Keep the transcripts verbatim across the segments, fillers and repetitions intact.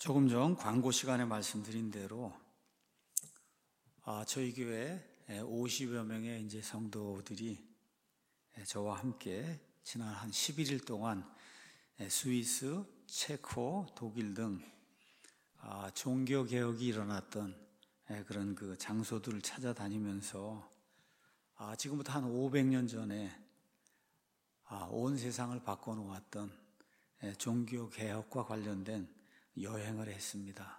조금 전 광고 시간에 말씀드린 대로 아, 저희 교회 오십여 명의 이제 성도들이 저와 함께 지난 한 십일 일 동안 스위스, 체코, 독일 등 아, 종교 개혁이 일어났던 그런 그 장소들을 찾아다니면서 아, 지금부터 한 오백 년 전에 아, 온 세상을 바꿔놓았던 종교 개혁과 관련된 여행을 했습니다.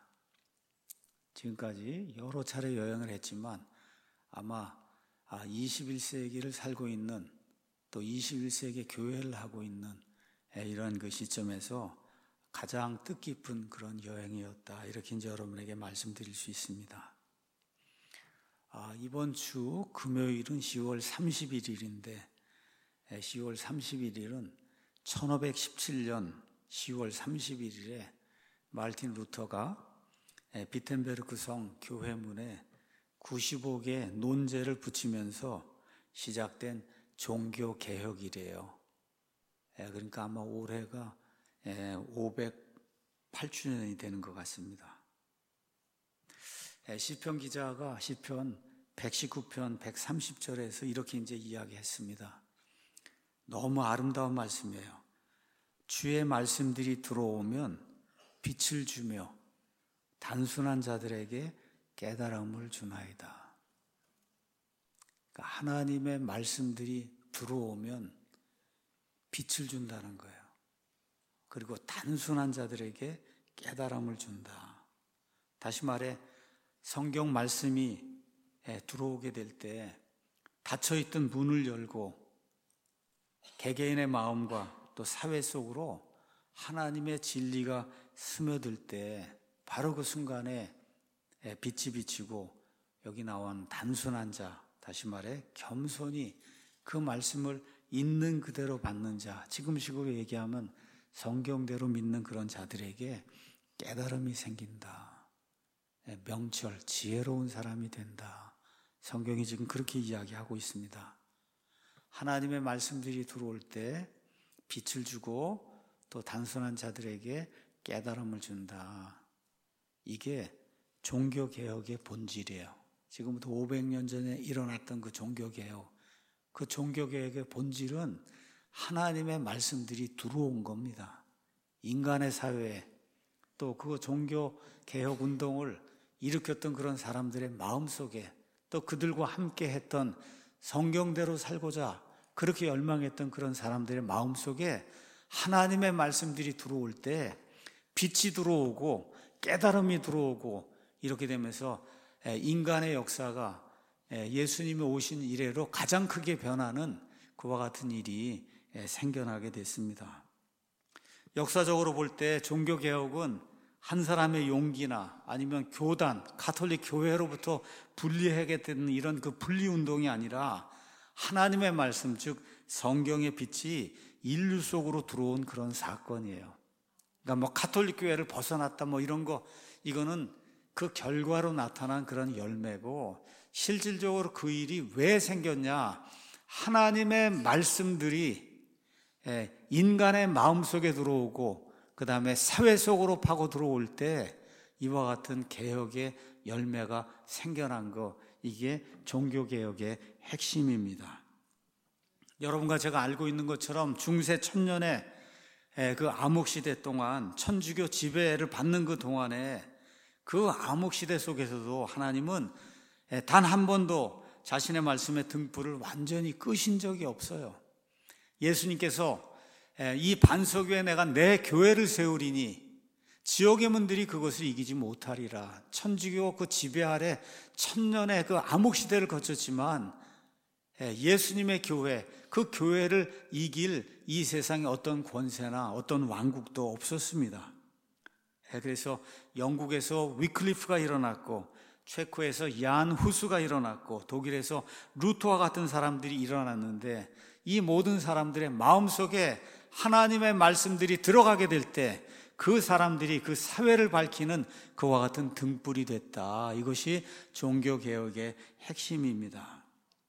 지금까지 여러 차례 여행을 했지만 아마 이십일 세기를 살고 있는 또 이십일 세기 교회를 하고 있는 이런 그 시점에서 가장 뜻깊은 그런 여행이었다, 이렇게 이제 여러분에게 말씀드릴 수 있습니다. 아, 이번 주 금요일은 시월 삼십일일인데 시월 삼십일일은 천오백십칠 년 시월 삼십일일에 마르틴 루터가 비텐베르크 성 교회문에 구십오 개 논제를 붙이면서 시작된 종교개혁이래요. 그러니까 아마 올해가 오백팔 주년이 되는 것 같습니다. 시편 기자가 시편 백십구 편 백삼십 절에서 이렇게 이제 이야기했습니다. 너무 아름다운 말씀이에요. 주의 말씀들이 들어오면 빛을 주며 단순한 자들에게 깨달음을 주나이다. 그러니까 하나님의 말씀들이 들어오면 빛을 준다는 거예요. 그리고 단순한 자들에게 깨달음을 준다. 다시 말해 성경 말씀이 들어오게 될 때 닫혀있던 문을 열고 개개인의 마음과 또 사회 속으로 하나님의 진리가 스며들 때 바로 그 순간에 빛이 비치고 여기 나온 단순한 자, 다시 말해 겸손히 그 말씀을 있는 그대로 받는 자, 지금식으로 얘기하면 성경대로 믿는 그런 자들에게 깨달음이 생긴다. 명철, 지혜로운 사람이 된다. 성경이 지금 그렇게 이야기하고 있습니다. 하나님의 말씀들이 들어올 때 빛을 주고 또 단순한 자들에게 깨달음을 준다. 이게 종교개혁의 본질이에요. 지금부터 오백 년 전에 일어났던 그 종교개혁, 그 종교개혁의 본질은 하나님의 말씀들이 들어온 겁니다. 인간의 사회에 또 그 종교개혁 운동을 일으켰던 그런 사람들의 마음속에 또 그들과 함께 했던 성경대로 살고자 그렇게 열망했던 그런 사람들의 마음속에 하나님의 말씀들이 들어올 때 빛이 들어오고 깨달음이 들어오고 이렇게 되면서 인간의 역사가 예수님이 오신 이래로 가장 크게 변하는 그와 같은 일이 생겨나게 됐습니다. 역사적으로 볼 때 종교개혁은 한 사람의 용기나 아니면 교단, 가톨릭 교회로부터 분리하게 되는 이런 그 분리운동이 아니라 하나님의 말씀, 즉 성경의 빛이 인류 속으로 들어온 그런 사건이에요. 그러니까 뭐 가톨릭 교회를 벗어났다 뭐 이런 거, 이거는 그 결과로 나타난 그런 열매고, 실질적으로 그 일이 왜 생겼냐, 하나님의 말씀들이 인간의 마음속에 들어오고 그 다음에 사회 속으로 파고 들어올 때 이와 같은 개혁의 열매가 생겨난 거, 이게 종교개혁의 핵심입니다. 여러분과 제가 알고 있는 것처럼 중세 천년의 그 암흑시대 동안, 천주교 지배를 받는 그 동안에 그 암흑시대 속에서도 하나님은 단 한 번도 자신의 말씀의 등불을 완전히 끄신 적이 없어요. 예수님께서 이 반석 위에 내가 내 교회를 세우리니 지옥의 문들이 그것을 이기지 못하리라. 천주교 그 지배 아래 천년의 그 암흑시대를 거쳤지만 예수님의 교회, 그 교회를 이길 이 세상에 어떤 권세나 어떤 왕국도 없었습니다. 그래서 영국에서 위클리프가 일어났고, 체코에서 얀 후스가 일어났고, 독일에서 루터와 같은 사람들이 일어났는데, 이 모든 사람들의 마음속에 하나님의 말씀들이 들어가게 될 때 그 사람들이 그 사회를 밝히는 그와 같은 등불이 됐다. 이것이 종교개혁의 핵심입니다.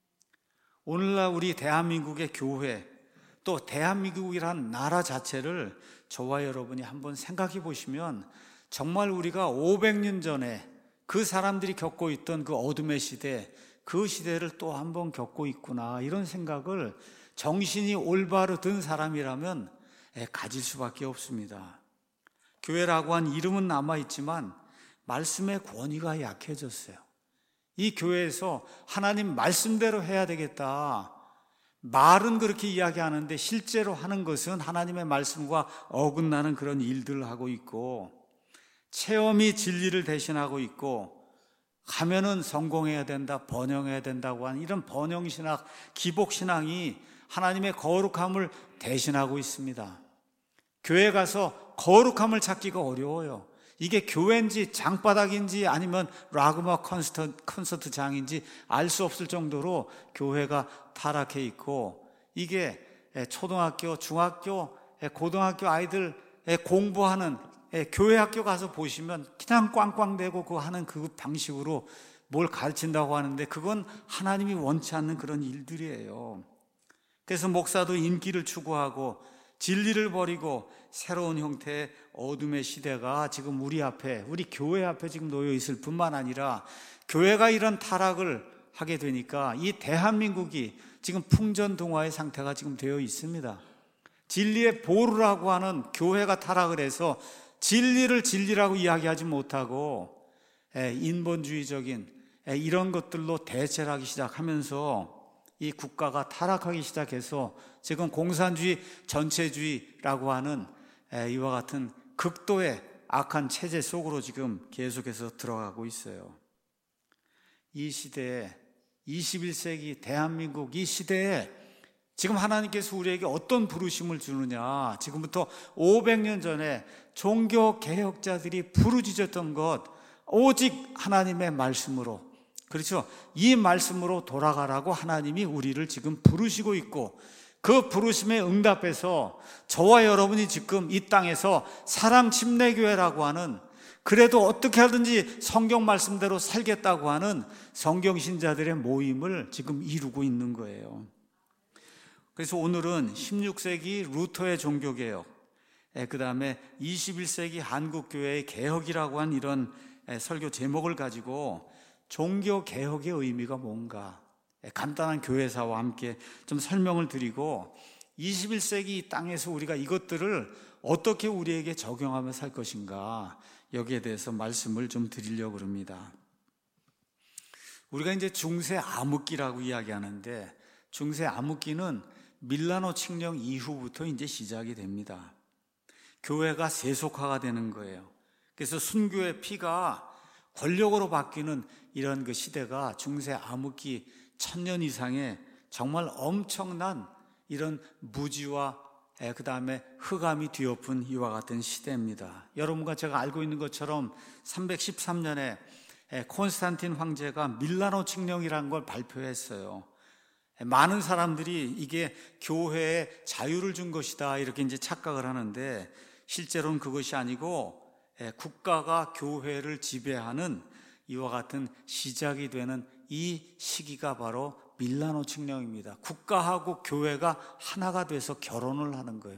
오늘날 우리 대한민국의 교회, 또 대한민국이란 나라 자체를 저와 여러분이 한번 생각해 보시면 정말 우리가 오백 년 전에 그 사람들이 겪고 있던 그 어둠의 시대, 그 시대를 또 한 번 겪고 있구나, 이런 생각을 정신이 올바로 든 사람이라면 가질 수밖에 없습니다. 교회라고 한 이름은 남아있지만 말씀의 권위가 약해졌어요. 이 교회에서 하나님 말씀대로 해야 되겠다, 말은 그렇게 이야기하는데 실제로 하는 것은 하나님의 말씀과 어긋나는 그런 일들을 하고 있고, 체험이 진리를 대신하고 있고, 가면은 성공해야 된다, 번영해야 된다고 하는 이런 번영신학, 기복신앙이 하나님의 거룩함을 대신하고 있습니다. 교회 가서 거룩함을 찾기가 어려워요. 이게 교회인지 장바닥인지 아니면 락음악 콘서트, 콘서트장인지 알 수 없을 정도로 교회가 타락해 있고, 이게 초등학교, 중학교, 고등학교 아이들 공부하는 교회 학교 가서 보시면 그냥 꽝꽝대고 그 하는 그 방식으로 뭘 가르친다고 하는데 그건 하나님이 원치 않는 그런 일들이에요. 그래서 목사도 인기를 추구하고 진리를 버리고 새로운 형태의 어둠의 시대가 지금 우리 앞에, 우리 교회 앞에 지금 놓여 있을 뿐만 아니라, 교회가 이런 타락을 하게 되니까 이 대한민국이 지금 풍전등화의 상태가 지금 되어 있습니다. 진리의 보루라고 하는 교회가 타락을 해서 진리를 진리라고 이야기하지 못하고 인본주의적인 이런 것들로 대체를 하기 시작하면서 이 국가가 타락하기 시작해서 지금 공산주의, 전체주의라고 하는 이와 같은 극도의 악한 체제 속으로 지금 계속해서 들어가고 있어요. 이 시대에, 이십일 세기 대한민국 이 시대에 지금 하나님께서 우리에게 어떤 부르심을 주느냐, 지금부터 오백 년 전에 종교개혁자들이 부르짖었던 것, 오직 하나님의 말씀으로, 그렇죠? 이 말씀으로 돌아가라고 하나님이 우리를 지금 부르시고 있고, 그 부르심에 응답해서 저와 여러분이 지금 이 땅에서 사랑 침례교회라고 하는, 그래도 어떻게 하든지 성경 말씀대로 살겠다고 하는 성경신자들의 모임을 지금 이루고 있는 거예요. 그래서 오늘은 십육 세기 루터의 종교개혁, 그 다음에 이십일 세기 한국교회의 개혁이라고 한 이런 설교 제목을 가지고 종교개혁의 의미가 뭔가 간단한 교회사와 함께 좀 설명을 드리고, 이십일 세기 땅에서 우리가 이것들을 어떻게 우리에게 적용하며 살 것인가, 여기에 대해서 말씀을 좀 드리려고 합니다. 우리가 이제 중세 암흑기라고 이야기하는데, 중세 암흑기는 밀라노 칙령 이후부터 이제 시작이 됩니다. 교회가 세속화가 되는 거예요. 그래서 순교의 피가 권력으로 바뀌는 이런 그 시대가 중세 암흑기 천년 이상의 정말 엄청난 이런 무지와 그 다음에 흑암이 뒤엎은 이와 같은 시대입니다. 여러분과 제가 알고 있는 것처럼 삼백십삼 년에 콘스탄틴 황제가 밀라노 칙령이라는 걸 발표했어요. 많은 사람들이 이게 교회에 자유를 준 것이다 이렇게 이제 착각을 하는데, 실제로는 그것이 아니고 국가가 교회를 지배하는 이와 같은 시작이 되는 이 시기가 바로 밀라노 칙령입니다. 국가하고 교회가 하나가 돼서 결혼을 하는 거예요.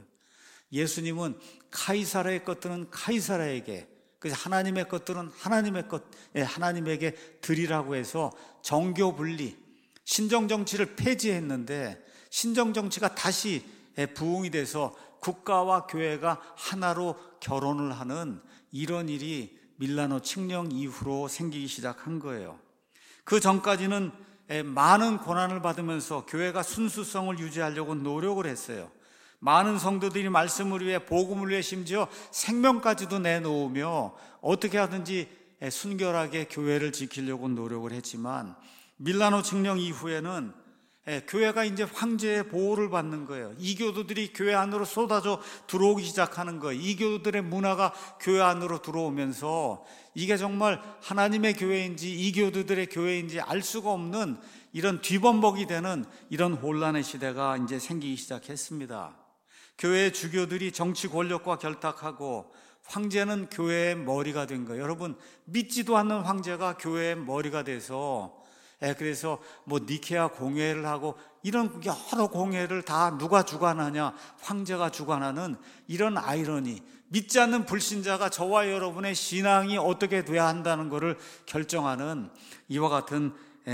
예수님은 카이사르의 것들은 카이사르에게, 그래서 하나님의 것들은 하나님의 것, 하나님에게 드리라고 해서 정교 분리, 신정정치를 폐지했는데, 신정정치가 다시 부흥이 돼서 국가와 교회가 하나로 결혼을 하는 이런 일이 밀라노 칙령 이후로 생기기 시작한 거예요. 그 전까지는 많은 고난을 받으면서 교회가 순수성을 유지하려고 노력을 했어요. 많은 성도들이 말씀을 위해, 복음을 위해 심지어 생명까지도 내놓으며 어떻게 하든지 순결하게 교회를 지키려고 노력을 했지만, 밀라노 칙령 이후에는 교회가 이제 황제의 보호를 받는 거예요. 이교도들이 교회 안으로 쏟아져 들어오기 시작하는 거예요. 이교도들의 문화가 교회 안으로 들어오면서 이게 정말 하나님의 교회인지 이교도들의 교회인지 알 수가 없는 이런 뒤범벅이 되는 이런 혼란의 시대가 이제 생기기 시작했습니다. 교회의 주교들이 정치 권력과 결탁하고 황제는 교회의 머리가 된 거예요. 여러분, 믿지도 않는 황제가 교회의 머리가 돼서 예, 그래서 뭐 니케아 공회를 하고 이런 여러 공회를 다 누가 주관하냐? 황제가 주관하는 이런 아이러니. 믿지 않는 불신자가 저와 여러분의 신앙이 어떻게 돼야 한다는 것을 결정하는 이와 같은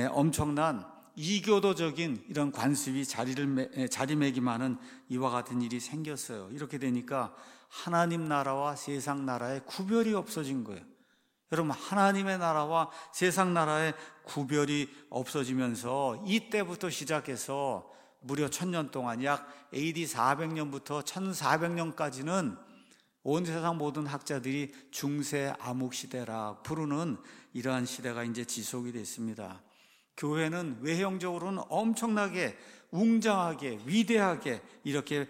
엄청난 이교도적인 이런 관습이 자리를 자리매김하는 이와 같은 일이 생겼어요. 이렇게 되니까 하나님 나라와 세상 나라의 구별이 없어진 거예요. 여러분, 하나님의 나라와 세상 나라의 구별이 없어지면서 이때부터 시작해서 무려 천년 동안 약 에이디 사백 년부터 천사백 년까지는 온 세상 모든 학자들이 중세 암흑 시대라 부르는 이러한 시대가 이제 지속이 됐습니다. 교회는 외형적으로는 엄청나게 웅장하게 위대하게 이렇게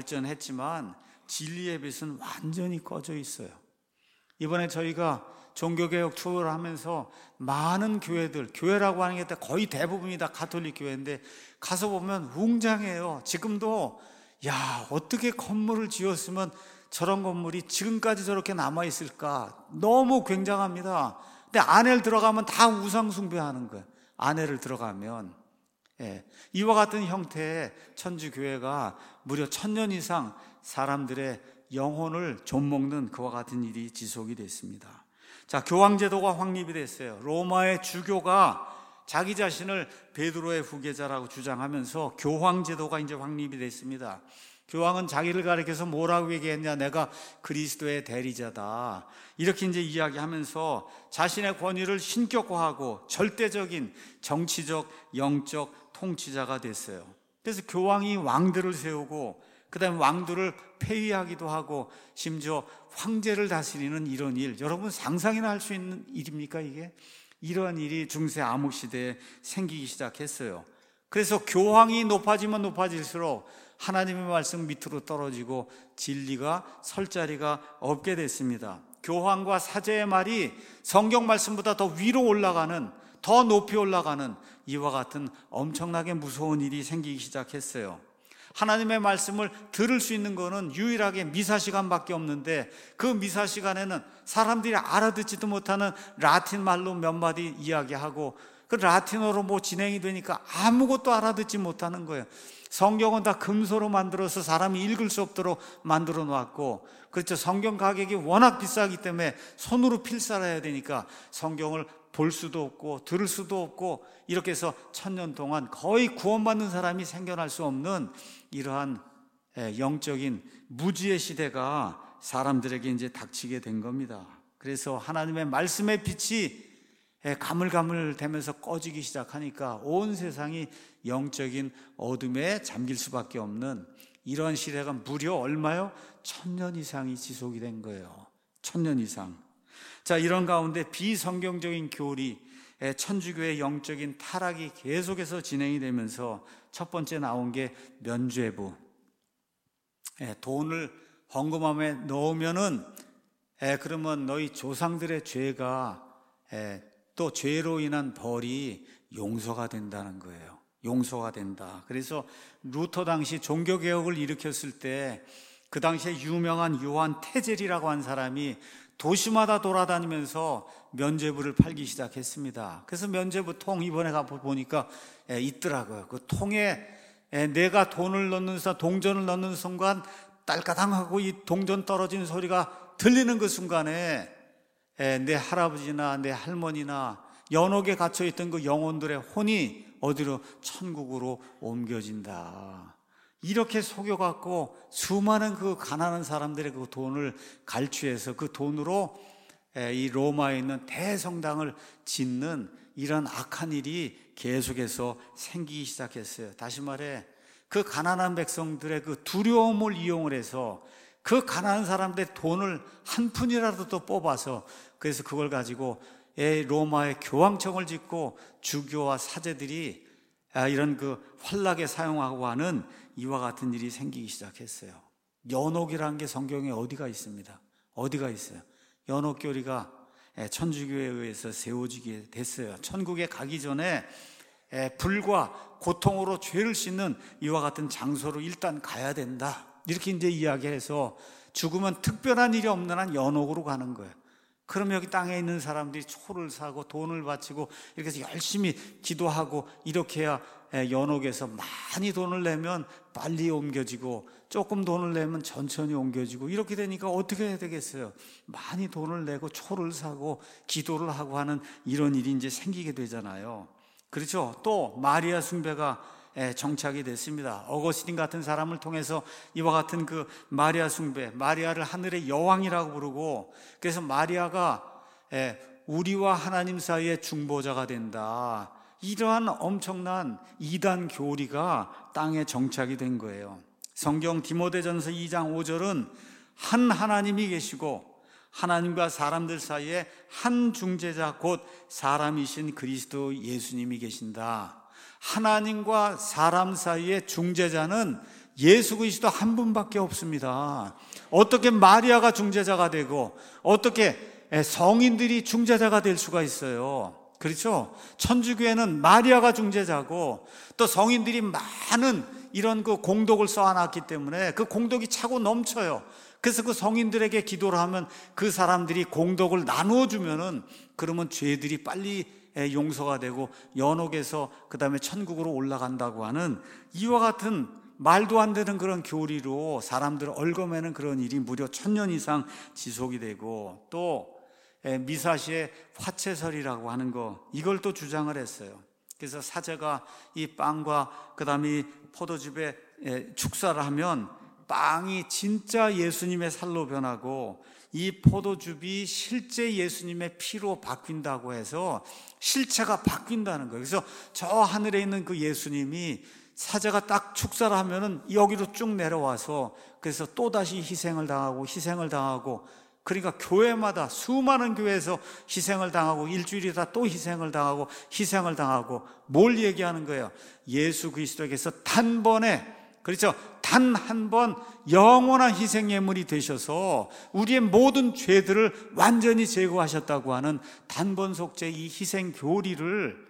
발전했지만 진리의 빛은 완전히 꺼져 있어요. 이번에 저희가 종교개혁 투어를 하면서 많은 교회들, 교회라고 하는 게 거의 대부분이 다 가톨릭 교회인데 가서 보면 웅장해요. 지금도 야, 어떻게 건물을 지었으면 저런 건물이 지금까지 저렇게 남아있을까? 너무 굉장합니다. 근데 안에 들어가면 다 우상 숭배하는 거예요. 안에를 들어가면. 예, 이와 같은 형태의 천주교회가 무려 천년 이상 사람들의 영혼을 좀먹는 그와 같은 일이 지속이 됐습니다. 자, 교황제도가 확립이 됐어요. 로마의 주교가 자기 자신을 베드로의 후계자라고 주장하면서 교황제도가 이제 확립이 됐습니다. 교황은 자기를 가리켜서 뭐라고 얘기했냐? 내가 그리스도의 대리자다. 이렇게 이제 이야기하면서 자신의 권위를 신격화하고 절대적인 정치적, 영적 통치자가 됐어요. 그래서 교황이 왕들을 세우고 그 다음에 왕들을 폐위하기도 하고 심지어 황제를 다스리는 이런 일, 여러분 상상이나 할 수 있는 일입니까 이게? 이러한 일이 중세 암흑 시대에 생기기 시작했어요. 그래서 교황이 높아지면 높아질수록 하나님의 말씀 밑으로 떨어지고 진리가 설 자리가 없게 됐습니다. 교황과 사제의 말이 성경 말씀보다 더 위로 올라가는, 더 높이 올라가는 이와 같은 엄청나게 무서운 일이 생기기 시작했어요. 하나님의 말씀을 들을 수 있는 거는 유일하게 미사 시간밖에 없는데 그 미사 시간에는 사람들이 알아듣지도 못하는 라틴 말로 몇 마디 이야기하고 그 라틴어로 뭐 진행이 되니까 아무것도 알아듣지 못하는 거예요. 성경은 다 금소로 만들어서 사람이 읽을 수 없도록 만들어 놨고, 그렇죠. 성경 가격이 워낙 비싸기 때문에 손으로 필사해야 되니까 성경을 볼 수도 없고 들을 수도 없고 이렇게 해서 천년 동안 거의 구원받는 사람이 생겨날 수 없는 이러한 영적인 무지의 시대가 사람들에게 이제 닥치게 된 겁니다. 그래서 하나님의 말씀의 빛이 가물가물되면서 꺼지기 시작하니까 온 세상이 영적인 어둠에 잠길 수밖에 없는 이런 시대가 무려 얼마요? 천년 이상이 지속이 된 거예요. 천년 이상. 자, 이런 가운데 비성경적인 교리, 천주교의 영적인 타락이 계속해서 진행이 되면서 첫 번째 나온 게 면죄부. 돈을 헌금함에 넣으면은 그러면 너희 조상들의 죄가 또 죄로 인한 벌이 용서가 된다는 거예요. 용서가 된다. 그래서 루터 당시 종교개혁을 일으켰을 때 그 당시에 유명한 요한 테젤이라고 한 사람이 도시마다 돌아다니면서 면죄부를 팔기 시작했습니다. 그래서 면죄부 통 이번에 가보니까 있더라고요. 그 통에 내가 돈을 넣는 순간, 동전을 넣는 순간 딸까당하고 이 동전 떨어지는 소리가 들리는 그 순간에 내 할아버지나 내 할머니나 연옥에 갇혀있던 그 영혼들의 혼이 어디로? 천국으로 옮겨진다. 이렇게 속여갖고 수많은 그 가난한 사람들의 그 돈을 갈취해서 그 돈으로 이 로마에 있는 대성당을 짓는 이런 악한 일이 계속해서 생기기 시작했어요. 다시 말해 그 가난한 백성들의 그 두려움을 이용을 해서 그 가난한 사람들의 돈을 한 푼이라도 더 뽑아서 그래서 그걸 가지고 로마의 교황청을 짓고 주교와 사제들이 이런 그 환락에 사용하고 하는 이와 같은 일이 생기기 시작했어요. 연옥이라는 게 성경에 어디가 있습니다. 어디가 있어요. 연옥교리가 천주교에 의해서 세워지게 됐어요. 천국에 가기 전에 불과 고통으로 죄를 씻는 이와 같은 장소로 일단 가야 된다. 이렇게 이제 이야기해서 죽으면 특별한 일이 없는 한 연옥으로 가는 거예요. 그럼 여기 땅에 있는 사람들이 초를 사고 돈을 바치고 이렇게 해서 열심히 기도하고 이렇게 해야 연옥에서 많이 돈을 내면 빨리 옮겨지고 조금 돈을 내면 천천히 옮겨지고 이렇게 되니까 어떻게 해야 되겠어요? 많이 돈을 내고 초를 사고 기도를 하고 하는 이런 일이 이제 생기게 되잖아요. 그렇죠? 또 마리아 숭배가 정착이 됐습니다. 어거스틴 같은 사람을 통해서 이와 같은 그 마리아 숭배, 마리아를 하늘의 여왕이라고 부르고, 그래서 마리아가 우리와 하나님 사이의 중보자가 된다, 이러한 엄청난 이단 교리가 땅에 정착이 된 거예요. 성경 디모데전서 이 장 오 절은 한 하나님이 계시고 하나님과 사람들 사이에 한 중재자 곧 사람이신 그리스도 예수님이 계신다. 하나님과 사람 사이의 중재자는 예수 그리스도 한 분밖에 없습니다. 어떻게 마리아가 중재자가 되고 어떻게 성인들이 중재자가 될 수가 있어요? 그렇죠? 천주교회는 마리아가 중재자고 또 성인들이 많은 이런 그 공덕을 쌓아놨기 때문에 그 공덕이 차고 넘쳐요. 그래서 그 성인들에게 기도를 하면 그 사람들이 공덕을 나누어 주면은 그러면 죄들이 빨리 용서가 되고 연옥에서 그 다음에 천국으로 올라간다고 하는 이와 같은 말도 안 되는 그런 교리로 사람들을 얽어매는 그런 일이 무려 천년 이상 지속이 되고, 또 미사시의 화채설이라고 하는 거, 이걸 또 주장을 했어요. 그래서 사제가 이 빵과 그 다음에 포도즙에 축사를 하면 빵이 진짜 예수님의 살로 변하고 이 포도즙이 실제 예수님의 피로 바뀐다고 해서 실체가 바뀐다는 거예요. 그래서 저 하늘에 있는 그 예수님이 사제가 딱 축사를 하면은 여기로 쭉 내려와서 그래서 또다시 희생을 당하고 희생을 당하고, 그러니까 교회마다 수많은 교회에서 희생을 당하고 일주일이다 또 희생을 당하고 희생을 당하고, 뭘 얘기하는 거예요? 예수 그리스도에게서 단번에, 그렇죠, 단 한 번 영원한 희생 예물이 되셔서 우리의 모든 죄들을 완전히 제거하셨다고 하는 단번 속죄 이 희생 교리를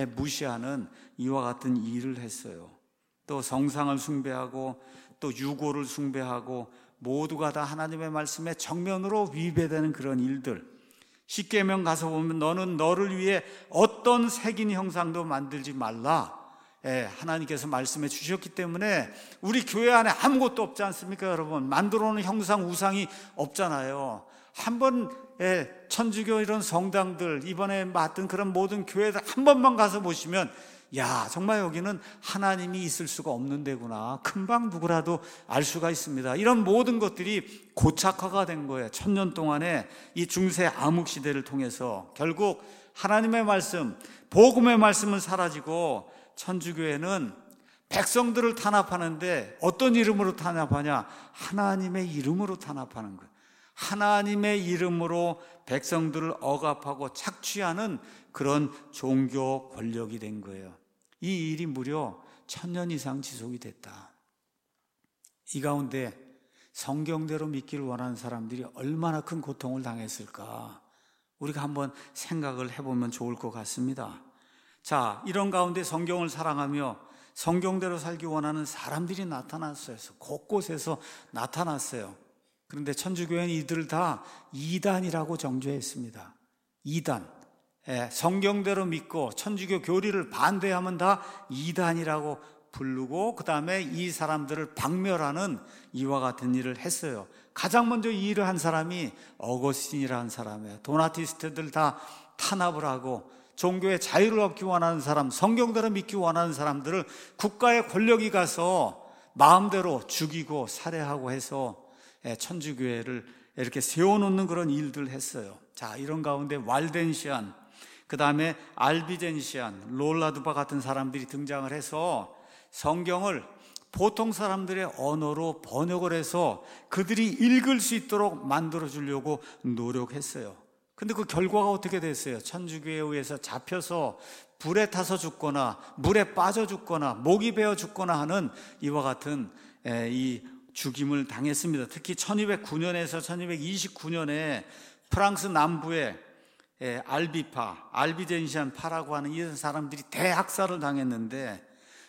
무시하는 이와 같은 일을 했어요. 또 성상을 숭배하고 또 유고를 숭배하고 모두가 다 하나님의 말씀에 정면으로 위배되는 그런 일들. 십계명 가서 보면 너는 너를 위해 어떤 색인 형상도 만들지 말라, 예, 하나님께서 말씀해 주셨기 때문에 우리 교회 안에 아무것도 없지 않습니까? 여러분, 만들어 놓은 형상 우상이 없잖아요. 한번 예, 천주교 이런 성당들 이번에 맡은 그런 모든 교회들 한 번만 가서 보시면 야, 정말 여기는 하나님이 있을 수가 없는 데구나, 금방 누구라도 알 수가 있습니다. 이런 모든 것들이 고착화가 된 거예요. 천년 동안의 이 중세 암흑 시대를 통해서 결국 하나님의 말씀, 복음의 말씀은 사라지고 천주교회는 백성들을 탄압하는데 어떤 이름으로 탄압하냐? 하나님의 이름으로 탄압하는 거예요. 하나님의 이름으로 백성들을 억압하고 착취하는 그런 종교 권력이 된 거예요. 이 일이 무려 천년 이상 지속이 됐다. 이 가운데 성경대로 믿기를 원하는 사람들이 얼마나 큰 고통을 당했을까, 우리가 한번 생각을 해보면 좋을 것 같습니다. 자, 이런 가운데 성경을 사랑하며 성경대로 살기 원하는 사람들이 나타났어요. 곳곳에서 나타났어요. 그런데 천주교회는 이들을 다 이단이라고 정죄했습니다. 이단, 예, 성경대로 믿고 천주교 교리를 반대하면 다 이단이라고 부르고 그 다음에 이 사람들을 박멸하는 이와 같은 일을 했어요. 가장 먼저 이 일을 한 사람이 어거스틴이라는 사람이에요. 도나티스트들 다 탄압을 하고 종교의 자유를 얻기 원하는 사람, 성경대로 믿기 원하는 사람들을 국가의 권력이 가서 마음대로 죽이고 살해하고 해서 천주교회를 이렇게 세워놓는 그런 일들을 했어요. 자, 이런 가운데 왈덴시안, 그 다음에 알비젠시안, 롤라두바 같은 사람들이 등장을 해서 성경을 보통 사람들의 언어로 번역을 해서 그들이 읽을 수 있도록 만들어주려고 노력했어요. 근데 그 결과가 어떻게 됐어요? 천주교에 의해서 잡혀서 불에 타서 죽거나 물에 빠져 죽거나 목이 베어 죽거나 하는 이와 같은 이 죽임을 당했습니다. 특히 천이백구 년에서 천이백이십구 년에 프랑스 남부에 알비파, 알비젠시안 파라고 하는 이 사람들이 대학살을 당했는데,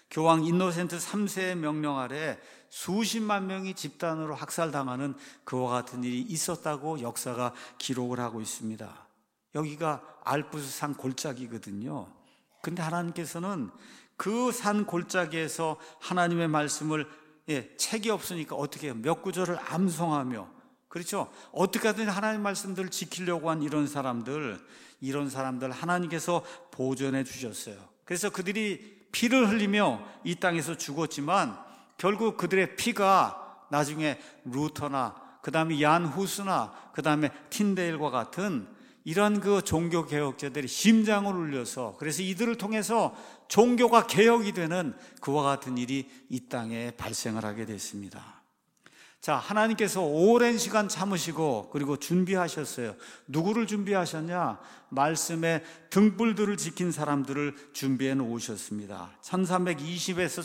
교황 인노센트 삼 세의 명령 아래 수십만 명이 집단으로 학살당하는 그와 같은 일이 있었다고 역사가 기록을 하고 있습니다. 여기가 알프스 산 골짜기거든요. 근데 하나님께서는 그 산 골짜기에서 하나님의 말씀을, 예, 책이 없으니까 어떻게 해요? 몇 구절을 암송하며, 그렇죠? 어떻게 하든 하나님 말씀들을 지키려고 한 이런 사람들, 이런 사람들 하나님께서 보존해 주셨어요. 그래서 그들이 피를 흘리며 이 땅에서 죽었지만 결국 그들의 피가 나중에 루터나 그 다음에 얀 후스나 그 다음에 틴데일과 같은 이런 그 종교 개혁자들이 심장을 울려서, 그래서 이들을 통해서 종교가 개혁이 되는 그와 같은 일이 이 땅에 발생을 하게 됐습니다. 자, 하나님께서 오랜 시간 참으시고 그리고 준비하셨어요. 누구를 준비하셨냐? 말씀의 등불들을 지킨 사람들을 준비해 놓으셨습니다. 천삼백이십에서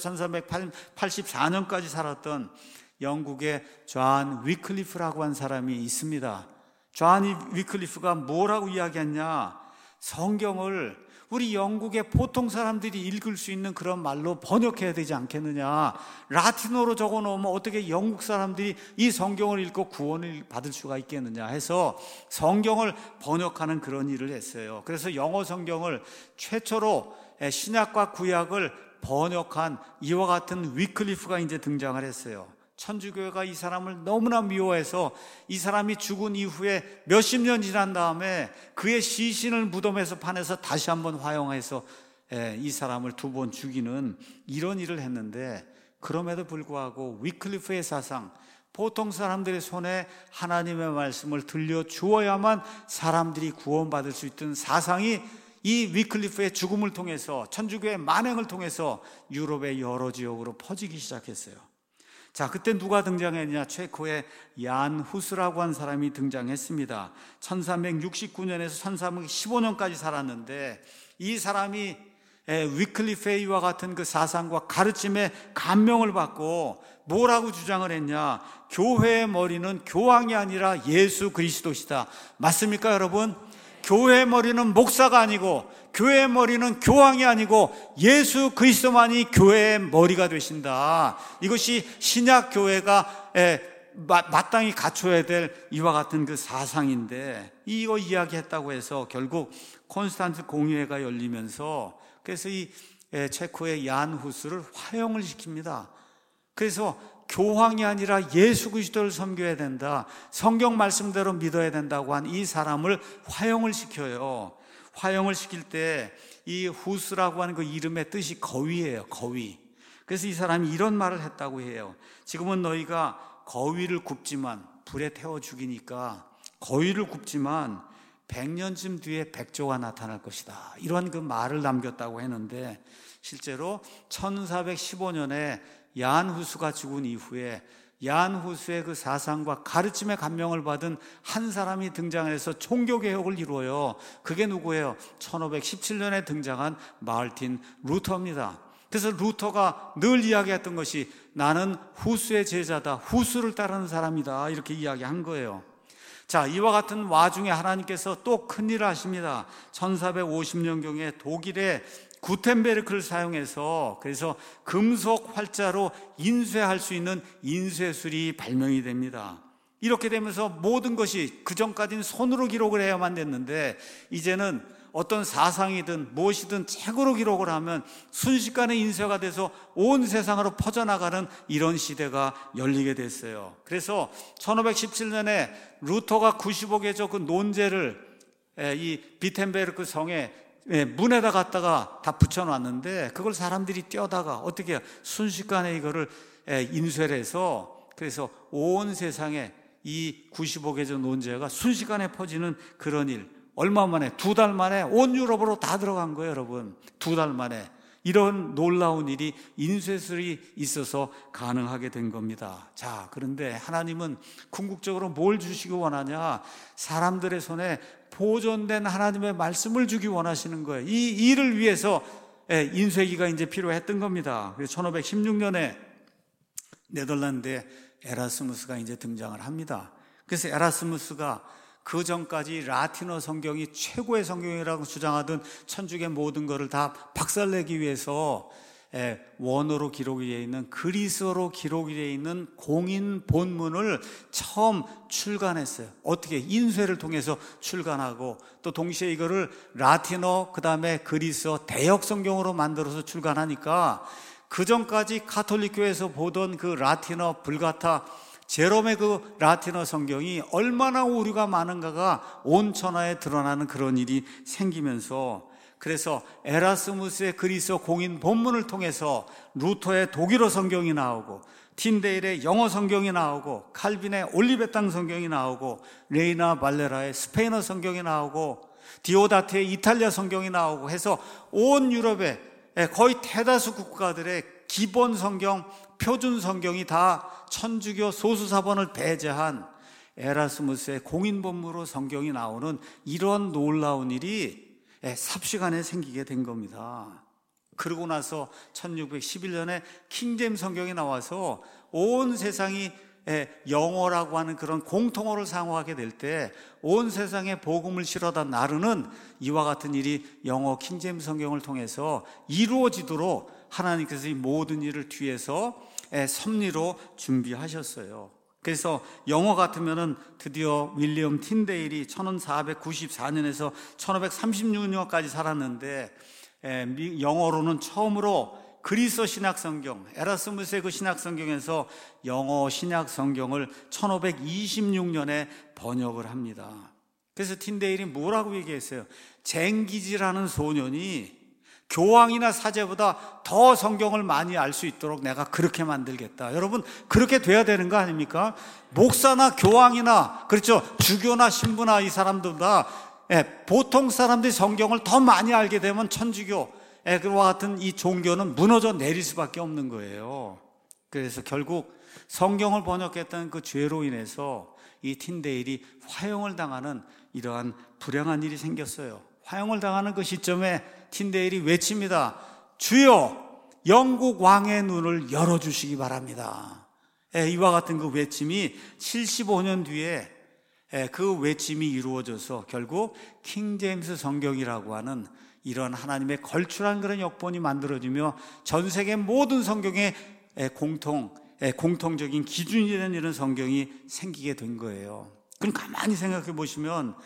천삼백팔십사 년까지 살았던 영국의 존 위클리프라고 한 사람이 있습니다. 존 위클리프가 뭐라고 이야기했냐? 성경을 우리 영국의 보통 사람들이 읽을 수 있는 그런 말로 번역해야 되지 않겠느냐? 라틴어로 적어 놓으면 어떻게 영국 사람들이 이 성경을 읽고 구원을 받을 수가 있겠느냐 해서 성경을 번역하는 그런 일을 했어요. 그래서 영어 성경을 최초로 신약과 구약을 번역한 이와 같은 위클리프가 이제 등장을 했어요. 천주교회가 이 사람을 너무나 미워해서 이 사람이 죽은 이후에 몇십 년 지난 다음에 그의 시신을 무덤에서 파내서 다시 한번 화형해서 이 사람을 두 번 죽이는 이런 일을 했는데, 그럼에도 불구하고 위클리프의 사상, 보통 사람들의 손에 하나님의 말씀을 들려주어야만 사람들이 구원받을 수 있던 사상이 이 위클리프의 죽음을 통해서, 천주교의 만행을 통해서 유럽의 여러 지역으로 퍼지기 시작했어요. 자, 그때 누가 등장했냐? 체코의 얀 후스라고 한 사람이 등장했습니다. 천삼백육십구 년에서 천삼백십오 년까지 살았는데, 이 사람이 위클리프의 이와 같은 그 사상과 가르침에 감명을 받고 뭐라고 주장을 했냐? 교회의 머리는 교황이 아니라 예수 그리스도시다. 맞습니까, 여러분? 교회의 머리는 목사가 아니고, 교회의 머리는 교황이 아니고 예수 그리스도만이 교회의 머리가 되신다. 이것이 신약 교회가 마땅히 갖춰야 될 이와 같은 그 사상인데, 이거 이야기했다고 해서 결국 콘스탄츠 공의회가 열리면서, 그래서 이 체코의 얀 후스를 화형을 시킵니다. 그래서 교황이 아니라 예수 그리스도를 섬겨야 된다, 성경 말씀대로 믿어야 된다고 한 이 사람을 화형을 시켜요. 화형을 시킬 때 이 후스라고 하는 그 이름의 뜻이 거위예요. 거위. 그래서 이 사람이 이런 말을 했다고 해요. 지금은 너희가 거위를 굽지만, 불에 태워 죽이니까 거위를 굽지만 백 년쯤 뒤에 백조가 나타날 것이다. 이런 그 말을 남겼다고 했는데, 실제로 천사백십오 년에 얀 후스가 죽은 이후에 얀 후스의 그 사상과 가르침에 감명을 받은 한 사람이 등장해서 종교개혁을 이루어요. 그게 누구예요? 천오백십칠 년에 등장한 마르틴 루터입니다. 그래서 루터가 늘 이야기했던 것이 나는 후스의 제자다, 후스를 따르는 사람이다, 이렇게 이야기한 거예요. 자, 이와 같은 와중에 하나님께서 또 큰일을 하십니다. 천사백오십 년경에 독일의 구텐베르크를 사용해서, 그래서 금속 활자로 인쇄할 수 있는 인쇄술이 발명이 됩니다. 이렇게 되면서 모든 것이, 그전까지는 손으로 기록을 해야만 됐는데 이제는 어떤 사상이든 무엇이든 책으로 기록을 하면 순식간에 인쇄가 돼서 온 세상으로 퍼져나가는 이런 시대가 열리게 됐어요. 그래서 천오백십칠 년에 루터가 구십오 개조 그 논제를 이 비텐베르크 성에 문에다 갖다가 다 붙여놨는데, 그걸 사람들이 떼어다가 어떻게 해요? 순식간에 이거를 인쇄를 해서, 그래서 온 세상에 이 구십오 개조 논제가 순식간에 퍼지는 그런 일, 얼마 만에, 두 달 만에 온 유럽으로 다 들어간 거예요, 여러분. 두 달 만에. 이런 놀라운 일이 인쇄술이 있어서 가능하게 된 겁니다. 자, 그런데 하나님은 궁극적으로 뭘 주시기 원하냐? 사람들의 손에 보존된 하나님의 말씀을 주기 원하시는 거예요. 이 일을 위해서 인쇄기가 이제 필요했던 겁니다. 그래서 천오백십육 년에 네덜란드에 에라스무스가 이제 등장을 합니다. 그래서 에라스무스가 그 전까지 라틴어 성경이 최고의 성경이라고 주장하던 천주교 모든 것을 다 박살내기 위해서 원어로 기록이 되어 있는 그리스어로 기록이 되어 있는 공인 본문을 처음 출간했어요. 어떻게? 인쇄를 통해서 출간하고 또 동시에 이거를 라틴어 그 다음에 그리스어 대역 성경으로 만들어서 출간하니까 그 전까지 가톨릭 교회에서 보던 그 라틴어 불가타 제롬의 그 라틴어 성경이 얼마나 오류가 많은가가 온 천하에 드러나는 그런 일이 생기면서, 그래서 에라스무스의 그리스어 공인 본문을 통해서 루터의 독일어 성경이 나오고 틴데일의 영어 성경이 나오고 칼빈의 올리베탕 성경이 나오고 레이나 발레라의 스페인어 성경이 나오고 디오다트의 이탈리아 성경이 나오고 해서 온 유럽의 거의 대다수 국가들의 기본 성경, 표준 성경이 다 천주교 소수사본을 배제한 에라스무스의 공인 본문으로 성경이 나오는 이런 놀라운 일이 삽시간에 생기게 된 겁니다. 그러고 나서 천육백십일 년에 킹제임스 성경이 나와서 온 세상이 영어라고 하는 그런 공통어를 사용하게 될 때 온 세상에 복음을 실어다 나르는 이와 같은 일이 영어 킹제임스 성경을 통해서 이루어지도록 하나님께서 이 모든 일을 뒤에서 섭리로 준비하셨어요. 그래서 영어 같으면은 드디어 윌리엄 틴데일이 천사백구십사 년에서 천오백삼십육 년까지 살았는데 영어로는 처음으로 그리스어 신약 성경, 에라스무스의 그 신약 성경에서 영어 신약 성경을 천오백이십육 년에 번역을 합니다. 그래서 틴데일이 뭐라고 얘기했어요? 쟁기지라는 소년이 교황이나 사제보다 더 성경을 많이 알 수 있도록 내가 그렇게 만들겠다. 여러분, 그렇게 돼야 되는 거 아닙니까? 목사나 교황이나, 그렇죠, 주교나 신부나 이 사람들보다 보통 사람들이 성경을 더 많이 알게 되면 천주교 그와 같은 이 종교는 무너져 내릴 수밖에 없는 거예요. 그래서 결국 성경을 번역했던 그 죄로 인해서 이 틴데일이 화형을 당하는 이러한 불행한 일이 생겼어요. 화형을 당하는 그 시점에 틴데일이 외칩니다. 주여, 영국 왕의 눈을 열어주시기 바랍니다. 이와 같은 그 외침이 칠십오 년 뒤에 그 외침이 이루어져서 결국 킹제임스 성경이라고 하는 이런 하나님의 걸출한 그런 역본이 만들어지며 전 세계 모든 성경의 공통, 공통적인 기준이 되는 이런 성경이 생기게 된 거예요. 그럼 가만히 생각해 보시면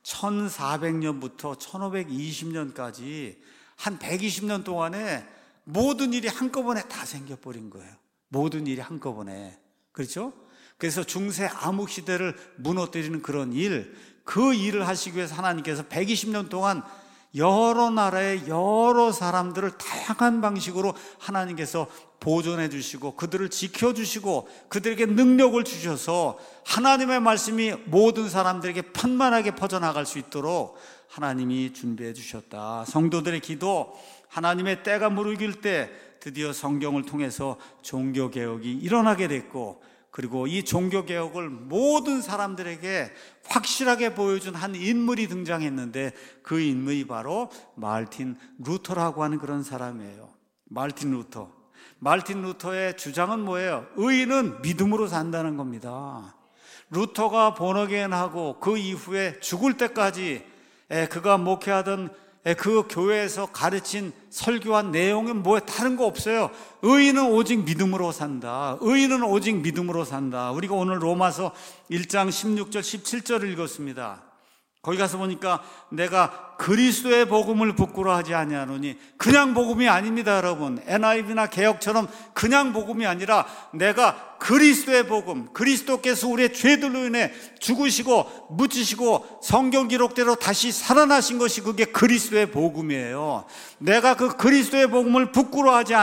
천사백 년부터 천오백이십 년까지 한 백이십 년 동안에 모든 일이 한꺼번에 다 생겨버린 거예요. 모든 일이 한꺼번에. 그렇죠? 그래서 중세 암흑 시대를 무너뜨리는 그런 일, 그 일을 하시기 위해서 하나님께서 백이십 년 동안 여러 나라의 여러 사람들을 다양한 방식으로 하나님께서 보존해 주시고 그들을 지켜주시고 그들에게 능력을 주셔서 하나님의 말씀이 모든 사람들에게 편만하게 퍼져나갈 수 있도록 하나님이 준비해 주셨다. 성도들의 기도, 하나님의 때가 무르길 때 드디어 성경을 통해서 종교개혁이 일어나게 됐고, 그리고 이 종교개혁을 모든 사람들에게 확실하게 보여준 한 인물이 등장했는데 그 인물이 바로 마르틴 루터라고 하는 그런 사람이에요. 마르틴 루터. 마르틴 루터의 주장은 뭐예요? 의인은 믿음으로 산다는 겁니다. 루터가 본어게인하고 그 이후에 죽을 때까지 그가 목회하던 그 교회에서 가르친 설교한 내용은 뭐에 다른 거 없어요. 의인은 오직 믿음으로 산다. 의인은 오직 믿음으로 산다. 우리가 오늘 로마서 일 장 십육 절 십칠 절을 읽었습니다. 거기 가서 보니까 내가 그리스도의 복음을 부끄러워하지 아니하노니, 그냥 복음이 아닙니다, 여러분. 엔아이브이나 개역처럼 그냥 복음이 아니라 내가 그리스도의 복음, 그리스도께서 우리의 죄들로 인해 죽으시고 묻히시고 성경 기록대로 다시 살아나신 것이 그게 그리스도의 복음이에요. 내가 그 그리스도의 복음을 부끄러워하지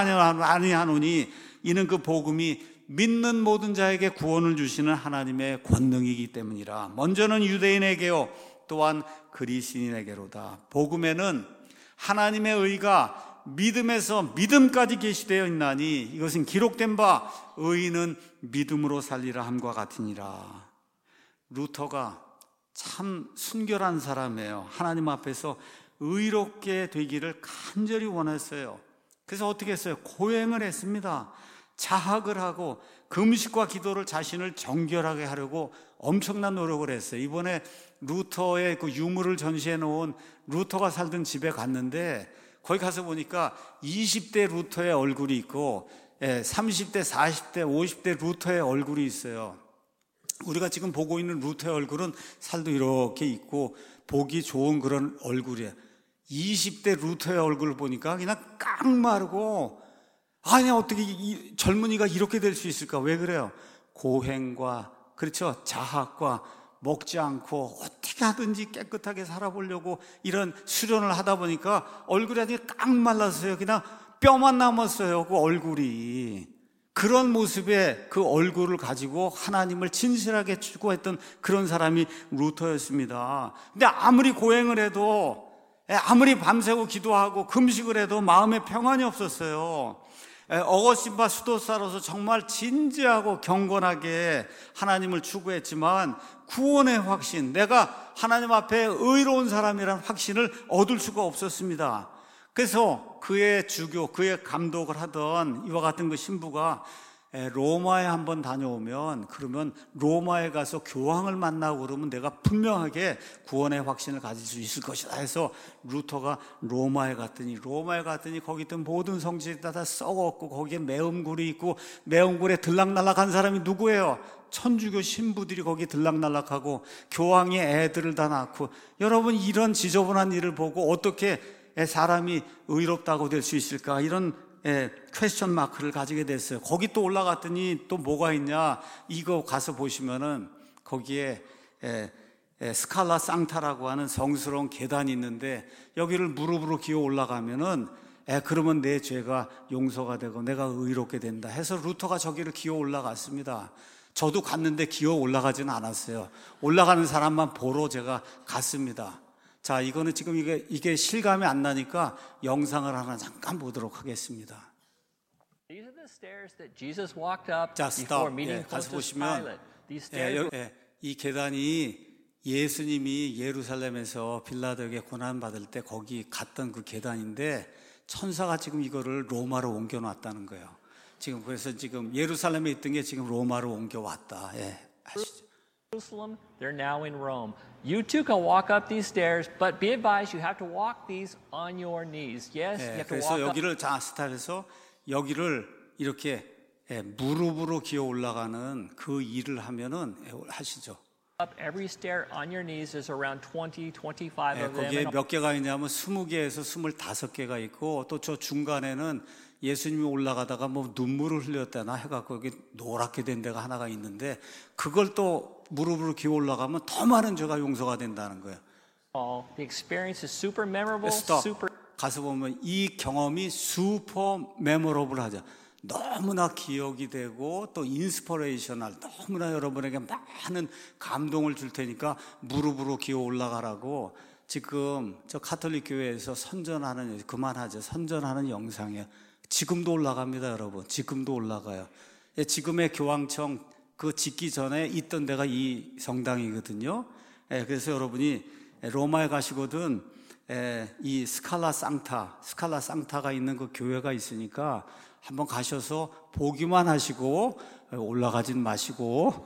아니하노니 이는 그 복음이 믿는 모든 자에게 구원을 주시는 하나님의 권능이기 때문이라. 먼저는 유대인에게요, 또한 그리스인에게로다. 복음에는 하나님의 의가 믿음에서 믿음까지 계시되어 있나니 이것은 기록된 바 의인은 믿음으로 살리라 함과 같으니라. 루터가 참 순결한 사람이에요. 하나님 앞에서 의롭게 되기를 간절히 원했어요. 그래서 어떻게 했어요? 고행을 했습니다. 자학을 하고 금식과 기도를 자신을 정결하게 하려고 엄청난 노력을 했어요. 이번에 루터의 그 유물을 전시해 놓은 루터가 살던 집에 갔는데 거기 가서 보니까 이십 대 루터의 얼굴이 있고 삼십 대, 사십 대, 오십 대 루터의 얼굴이 있어요. 우리가 지금 보고 있는 루터의 얼굴은 살도 이렇게 있고 보기 좋은 그런 얼굴이에요. 이십 대 루터의 얼굴을 보니까 그냥 깡마르고, 아니 어떻게 이 젊은이가 이렇게 될 수 있을까? 왜 그래요? 고행과, 그렇죠, 자학과, 먹지 않고 어떻게 하든지 깨끗하게 살아보려고 이런 수련을 하다 보니까 얼굴이 아주 깡 말랐어요. 그냥 뼈만 남았어요, 그 얼굴이. 그런 모습의 그 얼굴을 가지고 하나님을 진실하게 추구했던 그런 사람이 루터였습니다. 근데 아무리 고행을 해도, 아무리 밤새고 기도하고 금식을 해도 마음에 평안이 없었어요. 어거스틴파 수도사로서 정말 진지하고 경건하게 하나님을 추구했지만 구원의 확신, 내가 하나님 앞에 의로운 사람이라는 확신을 얻을 수가 없었습니다. 그래서 그의 주교, 그의 감독을 하던 이와 같은 그 신부가 로마에 한번 다녀오면, 그러면 로마에 가서 교황을 만나고 그러면 내가 분명하게 구원의 확신을 가질 수 있을 것이다 해서 루터가 로마에 갔더니 로마에 갔더니 거기 있던 모든 성지들이 다 썩었고 거기에 매음굴이 있고, 매음굴에 들락날락한 사람이 누구예요? 천주교 신부들이 거기 들락날락하고 교황이 애들을 다 낳고. 여러분, 이런 지저분한 일을 보고 어떻게 사람이 의롭다고 될 수 있을까? 이런 예, 퀘스천 마크를 가지게 됐어요. 거기 또 올라갔더니 또 뭐가 있냐? 이거 가서 보시면은 거기에 예, 예, 스칼라 상타라고 하는 성스러운 계단이 있는데 여기를 무릎으로 기어 올라가면은 예, 그러면 내 죄가 용서가 되고 내가 의롭게 된다 해서 루터가 저기를 기어 올라갔습니다. 저도 갔는데 기어 올라가지는 않았어요. 올라가는 사람만 보러 제가 갔습니다. 자, 이거는 지금 이게, 이게 실감이 안 나니까 영상을 하나 잠깐 보도록 하겠습니다. 자, 스톱. 예, 가서 보시면 예, 여, 예, 이 계단이 예수님이 예루살렘에서 빌라도에게 고난받을 때 거기 갔던 그 계단인데 천사가 지금 이거를 로마로 옮겨놨다는 거예요. 지금 그래서 지금 예루살렘에 있던 게 지금 로마로 옮겨왔다. 예, 하시죠. Jerusalem, they're now in Rome. You too can walk up these stairs, but be advised you have to walk these on your knees. Yes, 예, you have to 그래서 walk 여기를 자 스탑해서 여기를 이렇게 예, 무릎으로 기어 올라가는 그 일을 하면은 예, 하시죠. up every stair on your knees. There's around twenty, twenty-five 예, of them. 거기에 몇 개가 있냐면 스무 개에서 스물다섯 개가 있고 또 저 중간에는 예수님이 올라가다가 뭐 눈물을 흘렸다나 해갖고 여기 노랗게 된 데가 하나가 있는데 그걸 또 무릎으로 기어 올라가면 더 많은 죄가 용서가 된다는 거예요. Oh, the experience is super memorable. 스톱. Super. 가서 보면 이 경험이 슈퍼 메모러블하죠. 너무나 기억이 되고 또 인스퍼레이셔널, 너무나 여러분에게 많은 감동을 줄 테니까 무릎으로 기어 올라가라고 지금 저 카톨릭 교회에서 선전하는, 그만하죠, 선전하는 영상이에요. 지금도 올라갑니다, 여러분. 지금도 올라가요. 지금의 교황청 그 짓기 전에 있던 데가 이 성당이거든요. 그래서 여러분이 로마에 가시거든 이 스칼라 상타, 스칼라 상타가 있는 그 교회가 있으니까 한번 가셔서 보기만 하시고 올라가진 마시고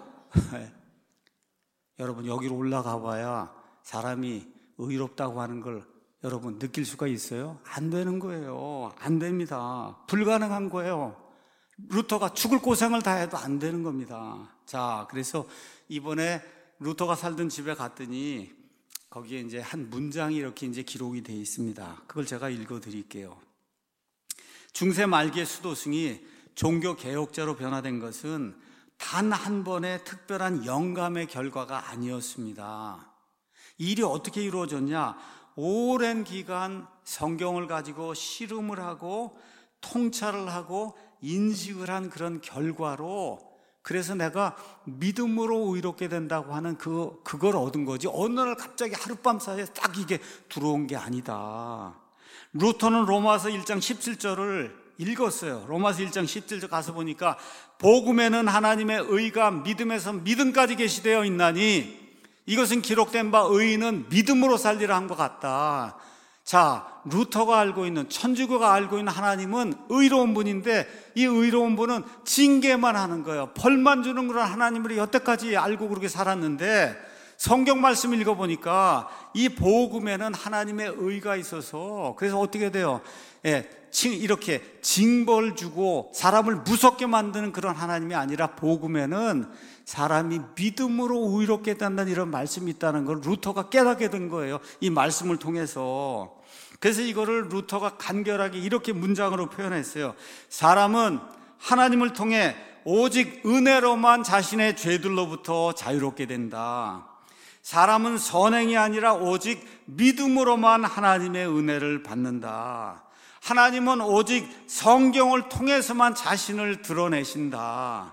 여러분 여기로 올라가 봐야 사람이 의롭다고 하는 걸 여러분 느낄 수가 있어요? 안 되는 거예요. 안 됩니다. 불가능한 거예요. 루터가 죽을 고생을 다 해도 안 되는 겁니다. 자, 그래서 이번에 루터가 살던 집에 갔더니 거기에 이제 한 문장이 이렇게 이제 기록이 되어 있습니다. 그걸 제가 읽어 드릴게요. 중세 말기의 수도승이 종교 개혁자로 변화된 것은 단 한 번의 특별한 영감의 결과가 아니었습니다. 일이 어떻게 이루어졌냐? 오랜 기간 성경을 가지고 씨름을 하고 통찰을 하고 인식을 한 그런 결과로, 그래서 내가 믿음으로 의롭게 된다고 하는 그, 그걸 얻은 거지 어느 날 갑자기 하룻밤 사이에 딱 이게 들어온 게 아니다. 루터는 로마서 일 장 십칠 절을 읽었어요. 로마서 일 장 십칠 절 가서 보니까 복음에는 하나님의 의가 믿음에서 믿음까지 계시되어 있나니 이것은 기록된 바 의인은 믿음으로 살리라 한 것 같다. 자, 루터가 알고 있는, 천주교가 알고 있는 하나님은 의로운 분인데 이 의로운 분은 징계만 하는 거예요. 벌만 주는 그런 하나님을 여태까지 알고 그렇게 살았는데 성경 말씀 읽어보니까 이 복음에는 하나님의 의가 있어서 그래서 어떻게 돼요? 예, 이렇게 징벌 주고 사람을 무섭게 만드는 그런 하나님이 아니라 복음에는 사람이 믿음으로 의롭게 된다는 이런 말씀이 있다는 걸 루터가 깨닫게 된 거예요. 이 말씀을 통해서. 그래서 이거를 루터가 간결하게 이렇게 문장으로 표현했어요. 사람은 하나님을 통해 오직 은혜로만 자신의 죄들로부터 자유롭게 된다. 사람은 선행이 아니라 오직 믿음으로만 하나님의 은혜를 받는다. 하나님은 오직 성경을 통해서만 자신을 드러내신다.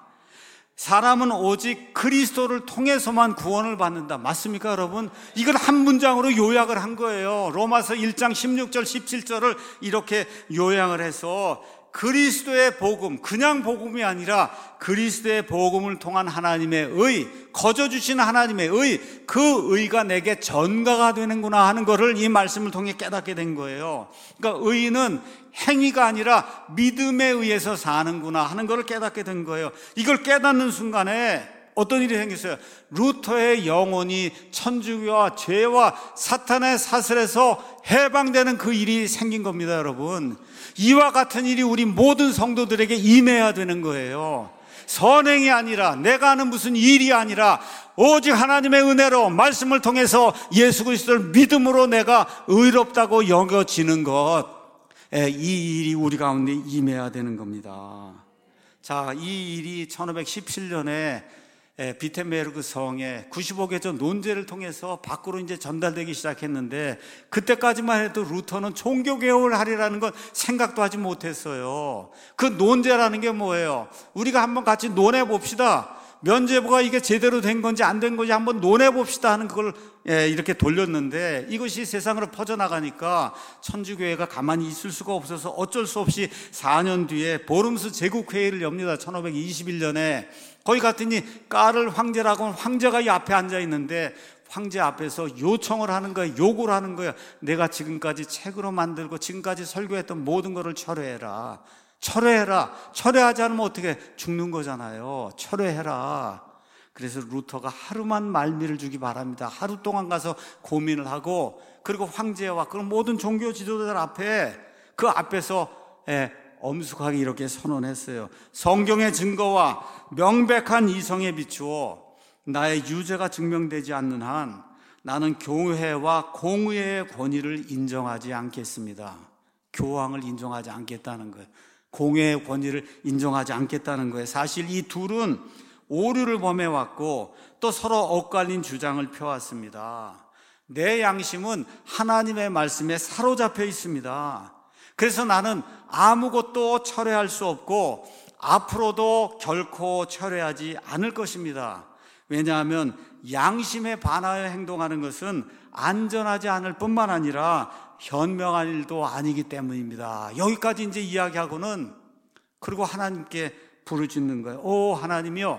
사람은 오직 그리스도를 통해서만 구원을 받는다. 맞습니까, 여러분? 이걸 한 문장으로 요약을 한 거예요. 로마서 일 장 십육 절 십칠 절을 이렇게 요약을 해서 그리스도의 복음, 그냥 복음이 아니라 그리스도의 복음을 통한 하나님의 의, 거저 주신 하나님의 의, 그 의가 내게 전가가 되는구나 하는 것을 이 말씀을 통해 깨닫게 된 거예요. 그러니까 의는 행위가 아니라 믿음에 의해서 사는구나 하는 것을 깨닫게 된 거예요. 이걸 깨닫는 순간에 어떤 일이 생겼어요? 루터의 영혼이 천주교와 죄와 사탄의 사슬에서 해방되는 그 일이 생긴 겁니다, 여러분. 이와 같은 일이 우리 모든 성도들에게 임해야 되는 거예요. 선행이 아니라 내가 하는 무슨 일이 아니라 오직 하나님의 은혜로 말씀을 통해서 예수 그리스도를 믿음으로 내가 의롭다고 여겨지는 것, 이 일이 우리 가운데 임해야 되는 겁니다. 자, 이 일이 천오백십칠 년에 비텐베르그 성에 구십오 개조 논제를 통해서 밖으로 이제 전달되기 시작했는데, 그때까지만 해도 루터는 종교개혁을 하리라는 건 생각도 하지 못했어요. 그 논제라는 게 뭐예요? 우리가 한번 같이 논해 봅시다. 면죄부가 이게 제대로 된 건지 안 된 건지 한번 논해 봅시다 하는 그걸 이렇게 돌렸는데, 이것이 세상으로 퍼져나가니까 천주교회가 가만히 있을 수가 없어서 어쩔 수 없이 사 년 뒤에 보름스 제국회의를 엽니다. 천오백이십일 년에. 거기 갔더니 까를 황제라고 하는 황제가 이 앞에 앉아 있는데, 황제 앞에서 요청을 하는 거예요. 요구를 하는 거예요. 내가 지금까지 책으로 만들고 지금까지 설교했던 모든 것을 철회해라. 철회해라. 철회하지 않으면 어떻게 죽는 거잖아요. 철회해라. 그래서 루터가 하루만 말미를 주기 바랍니다. 하루 동안 가서 고민을 하고, 그리고 황제와 그런 모든 종교 지도자들 앞에, 그 앞에서 예, 엄숙하게 이렇게 선언했어요. 성경의 증거와 명백한 이성에 비추어 나의 유죄가 증명되지 않는 한 나는 교회와 공의의 권위를 인정하지 않겠습니다. 교황을 인정하지 않겠다는 거예요. 공의의 권위를 인정하지 않겠다는 거예요. 사실 이 둘은 오류를 범해왔고 또 서로 엇갈린 주장을 펴왔습니다. 내 양심은 하나님의 말씀에 사로잡혀 있습니다. 그래서 나는 아무것도 철회할 수 없고 앞으로도 결코 철회하지 않을 것입니다. 왜냐하면 양심에 반하여 행동하는 것은 안전하지 않을 뿐만 아니라 현명한 일도 아니기 때문입니다. 여기까지 이제 이야기하고는, 그리고 하나님께 부르짖는 거예요. 오 하나님이여,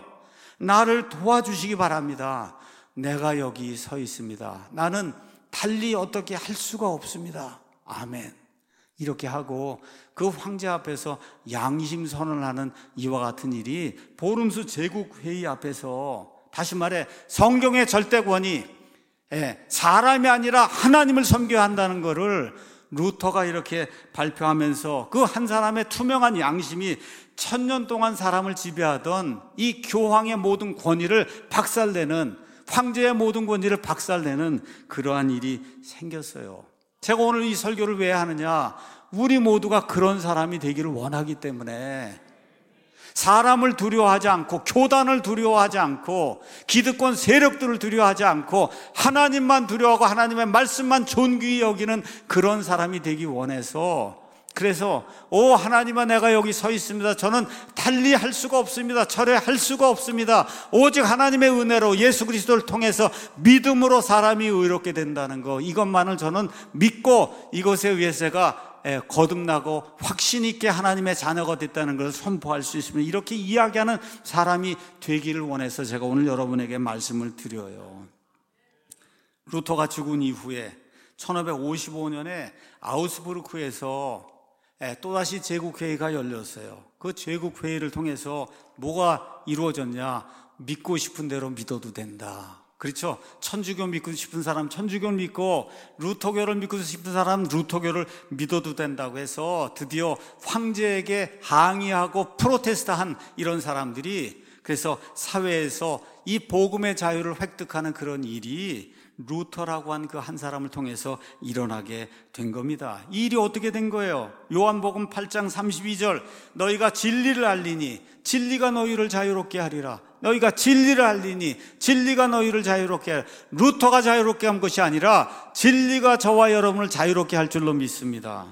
나를 도와주시기 바랍니다. 내가 여기 서 있습니다. 나는 달리 어떻게 할 수가 없습니다. 아멘. 이렇게 하고 그 황제 앞에서 양심 선언을 하는 이와 같은 일이 보름수 제국회의 앞에서, 다시 말해 성경의 절대권이 사람이 아니라 하나님을 섬겨야 한다는 것을 루터가 이렇게 발표하면서, 그 한 사람의 투명한 양심이 천년 동안 사람을 지배하던 이 교황의 모든 권위를 박살내는, 황제의 모든 권위를 박살내는 그러한 일이 생겼어요. 제가 오늘 이 설교를 왜 하느냐, 우리 모두가 그런 사람이 되기를 원하기 때문에, 사람을 두려워하지 않고 교단을 두려워하지 않고 기득권 세력들을 두려워하지 않고 하나님만 두려워하고 하나님의 말씀만 존귀히 여기는 그런 사람이 되기 원해서, 그래서 오 하나님아, 내가 여기 서 있습니다. 저는 달리 할 수가 없습니다. 철회할 수가 없습니다. 오직 하나님의 은혜로 예수 그리스도를 통해서 믿음으로 사람이 의롭게 된다는 거, 이것만을 저는 믿고 이것에 의해서 제가 거듭나고 확신 있게 하나님의 자녀가 됐다는 것을 선포할 수 있으면, 이렇게 이야기하는 사람이 되기를 원해서 제가 오늘 여러분에게 말씀을 드려요. 루터가 죽은 이후에 천오백오십오 년에 아우스부르크에서 또다시 제국회의가 열렸어요. 그 제국회의를 통해서 뭐가 이루어졌냐, 믿고 싶은 대로 믿어도 된다. 그렇죠? 천주교 믿고 싶은 사람 천주교를 믿고 루터교를 믿고 싶은 사람 루터교를 믿어도 된다고 해서 드디어 황제에게 항의하고 프로테스트한 이런 사람들이, 그래서 사회에서 이 복음의 자유를 획득하는 그런 일이 루터라고 한 그 한 사람을 통해서 일어나게 된 겁니다. 이 일이 어떻게 된 거예요? 요한복음 팔 장 삼십이 절, 너희가 진리를 알리니 진리가 너희를 자유롭게 하리라. 너희가 진리를 알리니 진리가 너희를 자유롭게 하리라. 루터가 자유롭게 한 것이 아니라 진리가 저와 여러분을 자유롭게 할 줄로 믿습니다.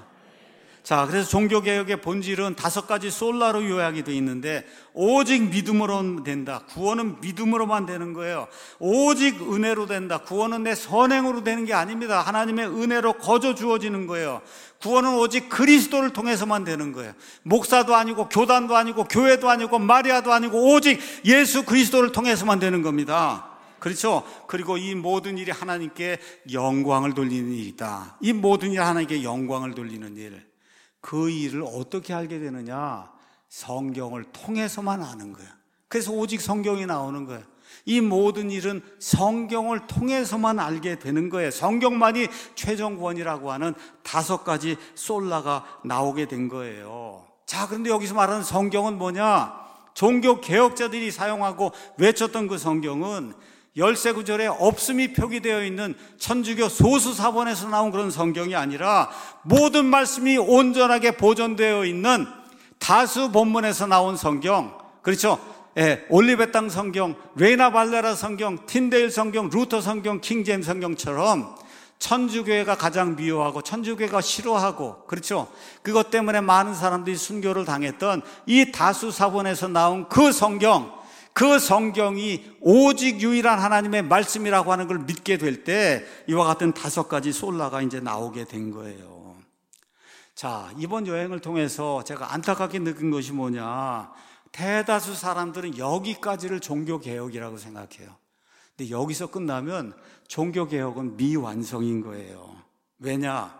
자, 그래서 종교개혁의 본질은 다섯 가지 솔라로 요약이 되어 있는데, 오직 믿음으로 된다. 구원은 믿음으로만 되는 거예요. 오직 은혜로 된다. 구원은 내 선행으로 되는 게 아닙니다. 하나님의 은혜로 거저 주어지는 거예요. 구원은 오직 그리스도를 통해서만 되는 거예요. 목사도 아니고 교단도 아니고 교회도 아니고 마리아도 아니고 오직 예수 그리스도를 통해서만 되는 겁니다. 그렇죠? 그리고 이 모든 일이 하나님께 영광을 돌리는 일이다. 이 모든 일이 하나님께 영광을 돌리는 일. 그 일을 어떻게 알게 되느냐? 성경을 통해서만 아는 거예요. 그래서 오직 성경이 나오는 거예요. 이 모든 일은 성경을 통해서만 알게 되는 거예요. 성경만이 최종 구원이라고 하는 다섯 가지 솔라가 나오게 된 거예요. 자, 그런데 여기서 말하는 성경은 뭐냐? 종교 개혁자들이 사용하고 외쳤던 그 성경은 열세 구절에 없음이 표기되어 있는 천주교 소수사본에서 나온 그런 성경이 아니라 모든 말씀이 온전하게 보존되어 있는 다수 본문에서 나온 성경, 그렇죠? 예, 올리베땅 성경, 레이나 발레라 성경, 틴데일 성경, 루터 성경, 킹제임스 성경처럼 천주교회가 가장 미워하고 천주교회가 싫어하고, 그렇죠? 그것 때문에 많은 사람들이 순교를 당했던 이 다수사본에서 나온 그 성경, 그 성경이 오직 유일한 하나님의 말씀이라고 하는 걸 믿게 될 때 이와 같은 다섯 가지 솔라가 이제 나오게 된 거예요. 자, 이번 여행을 통해서 제가 안타깝게 느낀 것이 뭐냐? 대다수 사람들은 여기까지를 종교개혁이라고 생각해요. 근데 여기서 끝나면 종교개혁은 미완성인 거예요. 왜냐?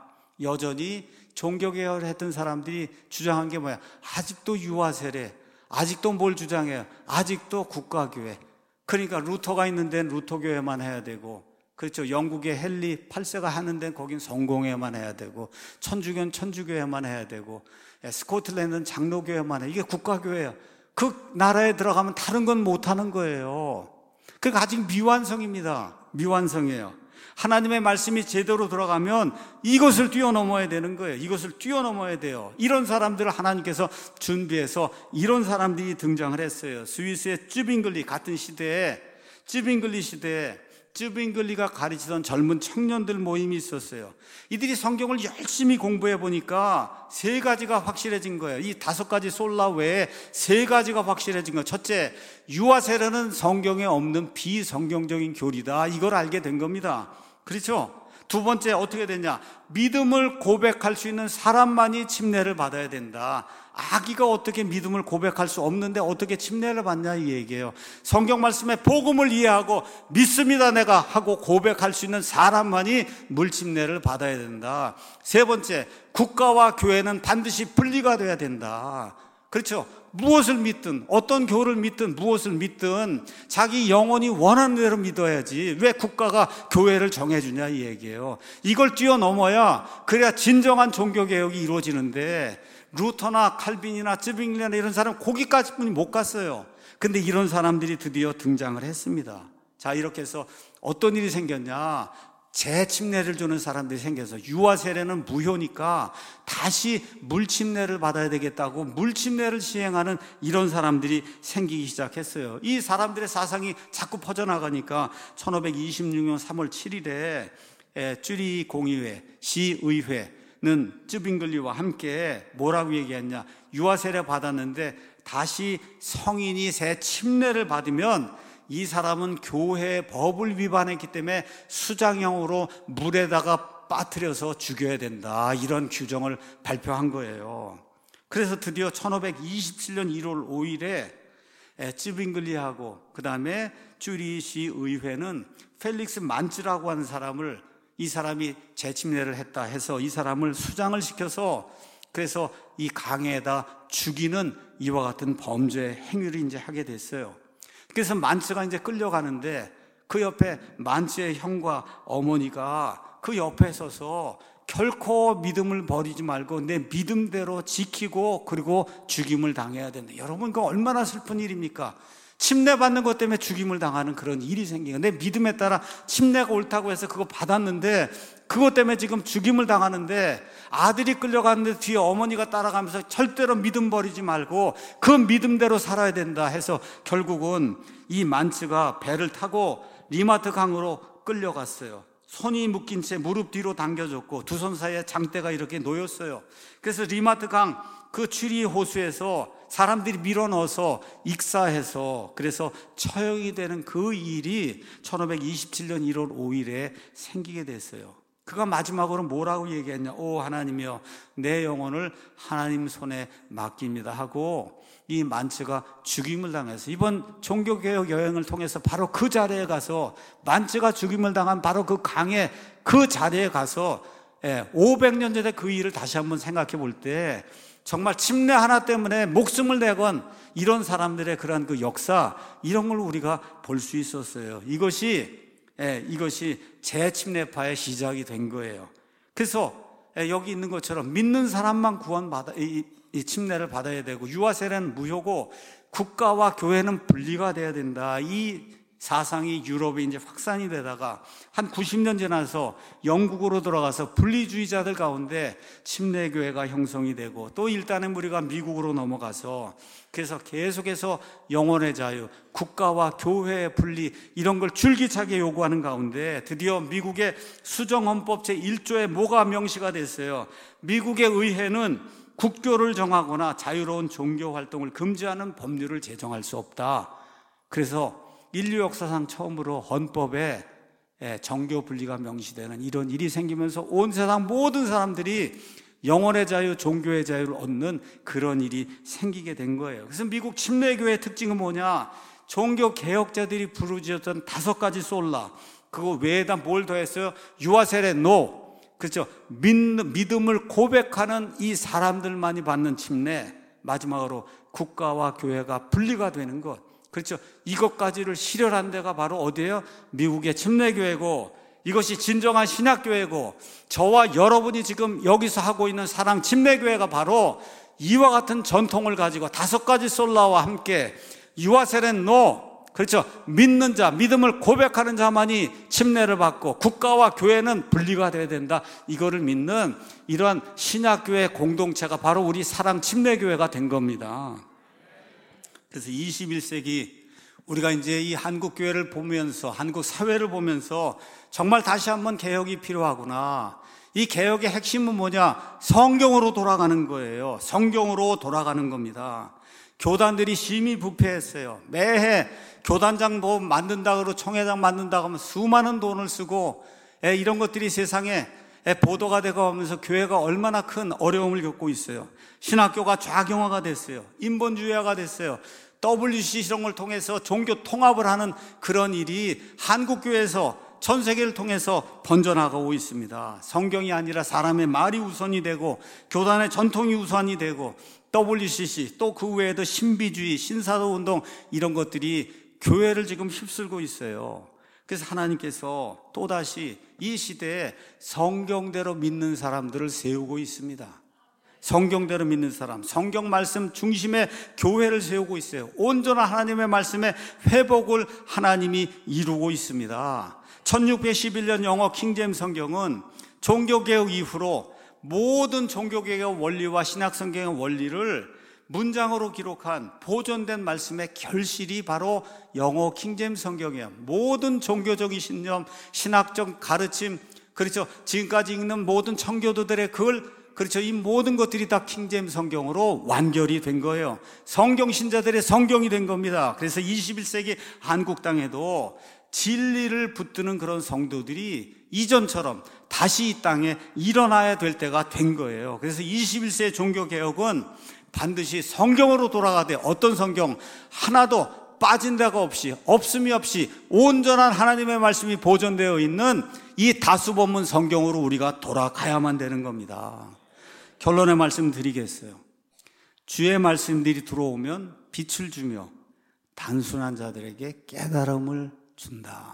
여전히 종교개혁을 했던 사람들이 주장한 게 뭐야? 아직도 유아세례, 아직도 뭘 주장해요? 아직도 국가교회. 그러니까 루터가 있는 데는 루터교회만 해야 되고, 그렇죠? 영국의 헨리 팔 세가 하는 데는 거긴 성공회만 해야 되고, 천주교는 천주교회만 해야 되고, 스코틀랜드는 장로교회만 해. 이게 국가교회예요. 그 나라에 들어가면 다른 건 못하는 거예요. 그러니까 아직 미완성입니다. 미완성이에요. 하나님의 말씀이 제대로 들어가면 이것을 뛰어넘어야 되는 거예요. 이것을 뛰어넘어야 돼요. 이런 사람들을 하나님께서 준비해서 이런 사람들이 등장을 했어요. 스위스의 쯔빙글리, 같은 시대에 쯔빙글리 시대에 쯔빙글리가 가르치던 젊은 청년들 모임이 있었어요. 이들이 성경을 열심히 공부해 보니까 세 가지가 확실해진 거예요. 이 다섯 가지 솔라 외에 세 가지가 확실해진 거예요. 첫째, 유아세례는 성경에 없는 비성경적인 교리다. 이걸 알게 된 겁니다. 그렇죠? 두 번째, 어떻게 되냐? 믿음을 고백할 수 있는 사람만이 침례를 받아야 된다. 아기가 어떻게 믿음을 고백할 수 없는데 어떻게 침례를 받냐, 이 얘기예요. 성경 말씀의 복음을 이해하고 믿습니다 내가 하고 고백할 수 있는 사람만이 물침례를 받아야 된다. 세 번째, 국가와 교회는 반드시 분리가 돼야 된다. 그렇죠? 무엇을 믿든, 어떤 교를 믿든, 무엇을 믿든 자기 영혼이 원하는 대로 믿어야지 왜 국가가 교회를 정해주냐, 이 얘기예요. 이걸 뛰어넘어야 그래야 진정한 종교개혁이 이루어지는데, 루터나 칼빈이나 쯔빙글리나 이런 사람 거기까지뿐이 못 갔어요. 근데 이런 사람들이 드디어 등장을 했습니다. 자, 이렇게 해서 어떤 일이 생겼냐? 재침례를 주는 사람들이 생겨서 유아세례는 무효니까 다시 물침례를 받아야 되겠다고 물침례를 시행하는 이런 사람들이 생기기 시작했어요. 이 사람들의 사상이 자꾸 퍼져나가니까 천오백이십육 년 삼월 칠일에 쭈리 공의회, 시의회는 쯔빙글리와 함께 뭐라고 얘기했냐? 유아세례 받았는데 다시 성인이 새 침례를 받으면 이 사람은 교회의 법을 위반했기 때문에 수장형으로 물에다가 빠뜨려서 죽여야 된다, 이런 규정을 발표한 거예요. 그래서 드디어 천오백이십칠 년 일월 오일에 쯔빙글리하고 그 다음에 쭈리시 의회는 펠릭스 만츠라고 하는 사람을, 이 사람이 재침례를 했다 해서 이 사람을 수장을 시켜서 그래서 이 강에다 죽이는 이와 같은 범죄 행위를 이제 하게 됐어요. 그래서 만츠가 이제 끌려가는데 그 옆에 만치의 형과 어머니가 그 옆에 서서 결코 믿음을 버리지 말고 내 믿음대로 지키고 그리고 죽임을 당해야 된다. 여러분, 그 얼마나 슬픈 일입니까? 침례받는 것 때문에 죽임을 당하는 그런 일이 생기고, 내 믿음에 따라 침례가 옳다고 해서 그거 받았는데 그것 때문에 지금 죽임을 당하는데, 아들이 끌려가는데 뒤에 어머니가 따라가면서 절대로 믿음 버리지 말고 그 믿음대로 살아야 된다 해서 결국은 이 만츠가 배를 타고 리마트 강으로 끌려갔어요. 손이 묶인 채 무릎 뒤로 당겨졌고 두 손 사이에 장대가 이렇게 놓였어요. 그래서 리마트 강 그 취리 호수에서 사람들이 밀어넣어서 익사해서 그래서 처형이 되는 그 일이 천오백이십칠 년 일월 오일에 생기게 됐어요. 그가 마지막으로 뭐라고 얘기했냐? 오 하나님이여, 내 영혼을 하나님 손에 맡깁니다 하고 이 만츠가 죽임을 당해서, 이번 종교개혁 여행을 통해서 바로 그 자리에 가서, 만츠가 죽임을 당한 바로 그 강의 그 자리에 가서 오백 년 전에 그 일을 다시 한번 생각해 볼 때 정말 침례 하나 때문에 목숨을 내건 이런 사람들의 그러한 그 역사, 이런 걸 우리가 볼 수 있었어요. 이것이 예, 이것이 재침례파의 시작이 된 거예요. 그래서 예, 여기 있는 것처럼 믿는 사람만 구원받아 이, 이 침례를 받아야 되고, 유아 세례는 무효고 국가와 교회는 분리가 돼야 된다. 이 사상이 유럽에 이제 확산이 되다가 한 구십 년 지나서 영국으로 돌아가서 분리주의자들 가운데 침례교회가 형성이 되고, 또 일단의 무리가 미국으로 넘어가서, 그래서 계속해서 영혼의 자유, 국가와 교회의 분리, 이런 걸 줄기차게 요구하는 가운데 드디어 미국의 수정헌법 제일 조에 뭐가 명시가 됐어요. 미국의 의회는 국교를 정하거나 자유로운 종교 활동을 금지하는 법률을 제정할 수 없다. 그래서 인류 역사상 처음으로 헌법에 정교 분리가 명시되는 이런 일이 생기면서 온 세상 모든 사람들이 영혼의 자유, 종교의 자유를 얻는 그런 일이 생기게 된 거예요. 그래서 미국 침례교회의 특징은 뭐냐? 종교 개혁자들이 부르짖었던 다섯 가지 솔라, 그거 외에다 뭘 더했어요? 유아 세례 노, 그렇죠? 믿음을 고백하는 이 사람들만이 받는 침례, 마지막으로 국가와 교회가 분리가 되는 것, 그렇죠? 이것까지를 실현한 데가 바로 어디예요? 미국의 침례교회고, 이것이 진정한 신약교회고, 저와 여러분이 지금 여기서 하고 있는 사랑 침례교회가 바로 이와 같은 전통을 가지고 다섯 가지 솔라와 함께 유아 세례는 노, 그렇죠? 믿는 자, 믿음을 고백하는 자만이 침례를 받고 국가와 교회는 분리가 돼야 된다, 이거를 믿는 이러한 신약교회 공동체가 바로 우리 사랑 침례교회가 된 겁니다. 그래서 이십일 세기 우리가 이제 이 한국 교회를 보면서, 한국 사회를 보면서 정말 다시 한번 개혁이 필요하구나. 이 개혁의 핵심은 뭐냐? 성경으로 돌아가는 거예요. 성경으로 돌아가는 겁니다. 교단들이 심히 부패했어요. 매해 교단장 뭐 만든다고, 총회장 만든다고 하면 수많은 돈을 쓰고, 이런 것들이 세상에 보도가 되고 하면서 교회가 얼마나 큰 어려움을 겪고 있어요. 신학교가 좌경화가 됐어요. 인본주의화가 됐어요. 더블유씨씨 이런 걸 통해서 종교 통합을 하는 그런 일이 한국교회에서 전 세계를 통해서 번져나가고 있습니다. 성경이 아니라 사람의 말이 우선이 되고 교단의 전통이 우선이 되고, 더블유씨씨 또 그 외에도 신비주의, 신사도운동, 이런 것들이 교회를 지금 휩쓸고 있어요. 그래서 하나님께서 또다시 이 시대에 성경대로 믿는 사람들을 세우고 있습니다. 성경대로 믿는 사람, 성경 말씀 중심의 교회를 세우고 있어요. 온전한 하나님의 말씀에 회복을 하나님이 이루고 있습니다. 천육백십일 년 영어 킹제임스 성경은 종교개혁 이후로 모든 종교개혁 원리와 신약성경의 원리를 문장으로 기록한 보존된 말씀의 결실이 바로 영어 킹제임스 성경이에요. 모든 종교적인 신념, 신학적 가르침, 그렇죠, 지금까지 읽는 모든 청교도들의 그걸, 그렇죠, 이 모든 것들이 다 킹제임스 성경으로 완결이 된 거예요. 성경 신자들의 성경이 된 겁니다. 그래서 이십일 세기 한국 땅에도 진리를 붙드는 그런 성도들이 이전처럼 다시 이 땅에 일어나야 될 때가 된 거예요. 그래서 이십일 세기 종교개혁은 반드시 성경으로 돌아가되, 어떤 성경? 하나도 빠진 데가 없이, 없음이 없이 온전한 하나님의 말씀이 보존되어 있는 이 다수본문 성경으로 우리가 돌아가야만 되는 겁니다. 결론의 말씀 드리겠어요. 주의 말씀들이 들어오면 빛을 주며 단순한 자들에게 깨달음을 준다.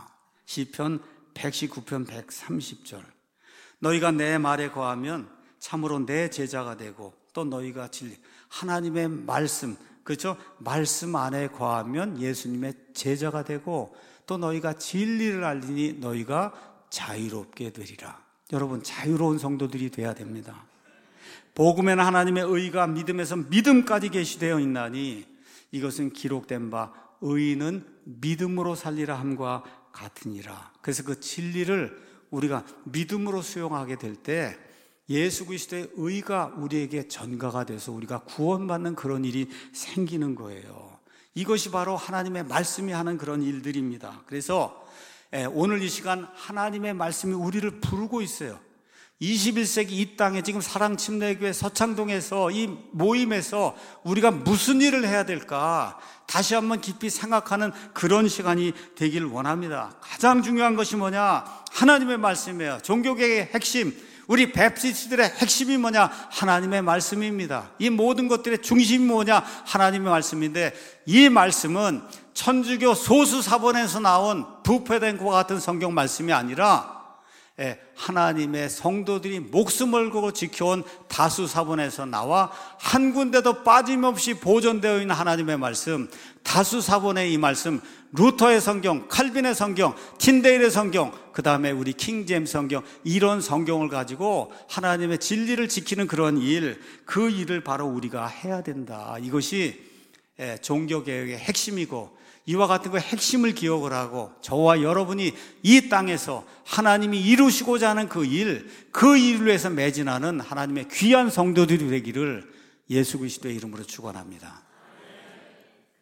시편 백십구 편 백삼십 절. 너희가 내 말에 거하면 참으로 내 제자가 되고 또 너희가 진리. 하나님의 말씀, 그렇죠? 말씀 안에 거하면 예수님의 제자가 되고 또 너희가 진리를 알리니 너희가 자유롭게 되리라. 여러분, 자유로운 성도들이 돼야 됩니다. 복음에는 하나님의 의가 믿음에서 믿음까지 계시되어 있나니 이것은 기록된 바 의인은 믿음으로 살리라 함과 같으니라. 그래서 그 진리를 우리가 믿음으로 수용하게 될 때 예수 그리스도의 의가 우리에게 전가가 돼서 우리가 구원받는 그런 일이 생기는 거예요. 이것이 바로 하나님의 말씀이 하는 그런 일들입니다. 그래서 오늘 이 시간 하나님의 말씀이 우리를 부르고 있어요. 이십일 세기 이 땅에 지금 사랑침례교회 서창동에서 이 모임에서 우리가 무슨 일을 해야 될까 다시 한번 깊이 생각하는 그런 시간이 되길 원합니다. 가장 중요한 것이 뭐냐? 하나님의 말씀이에요. 종교개혁의 핵심, 우리 베프티스트들의 핵심이 뭐냐? 하나님의 말씀입니다. 이 모든 것들의 중심이 뭐냐? 하나님의 말씀인데 이 말씀은 천주교 소수 사본에서 나온 부패된 것과 같은 성경 말씀이 아니라 하나님의 성도들이 목숨을 걸고 지켜온 다수 사본에서 나와 한 군데도 빠짐없이 보존되어 있는 하나님의 말씀, 다수 사본의 이 말씀, 루터의 성경, 칼빈의 성경, 틴데일의 성경, 그 다음에 우리 킹제임스 성경, 이런 성경을 가지고 하나님의 진리를 지키는 그런 일, 그 일을 바로 우리가 해야 된다. 이것이 종교개혁의 핵심이고 이와 같은 그 핵심을 기억을 하고 저와 여러분이 이 땅에서 하나님이 이루시고자 하는 그 일, 그 일을 위해서 매진하는 하나님의 귀한 성도들이 되기를 예수 그리스도의 이름으로 축원합니다.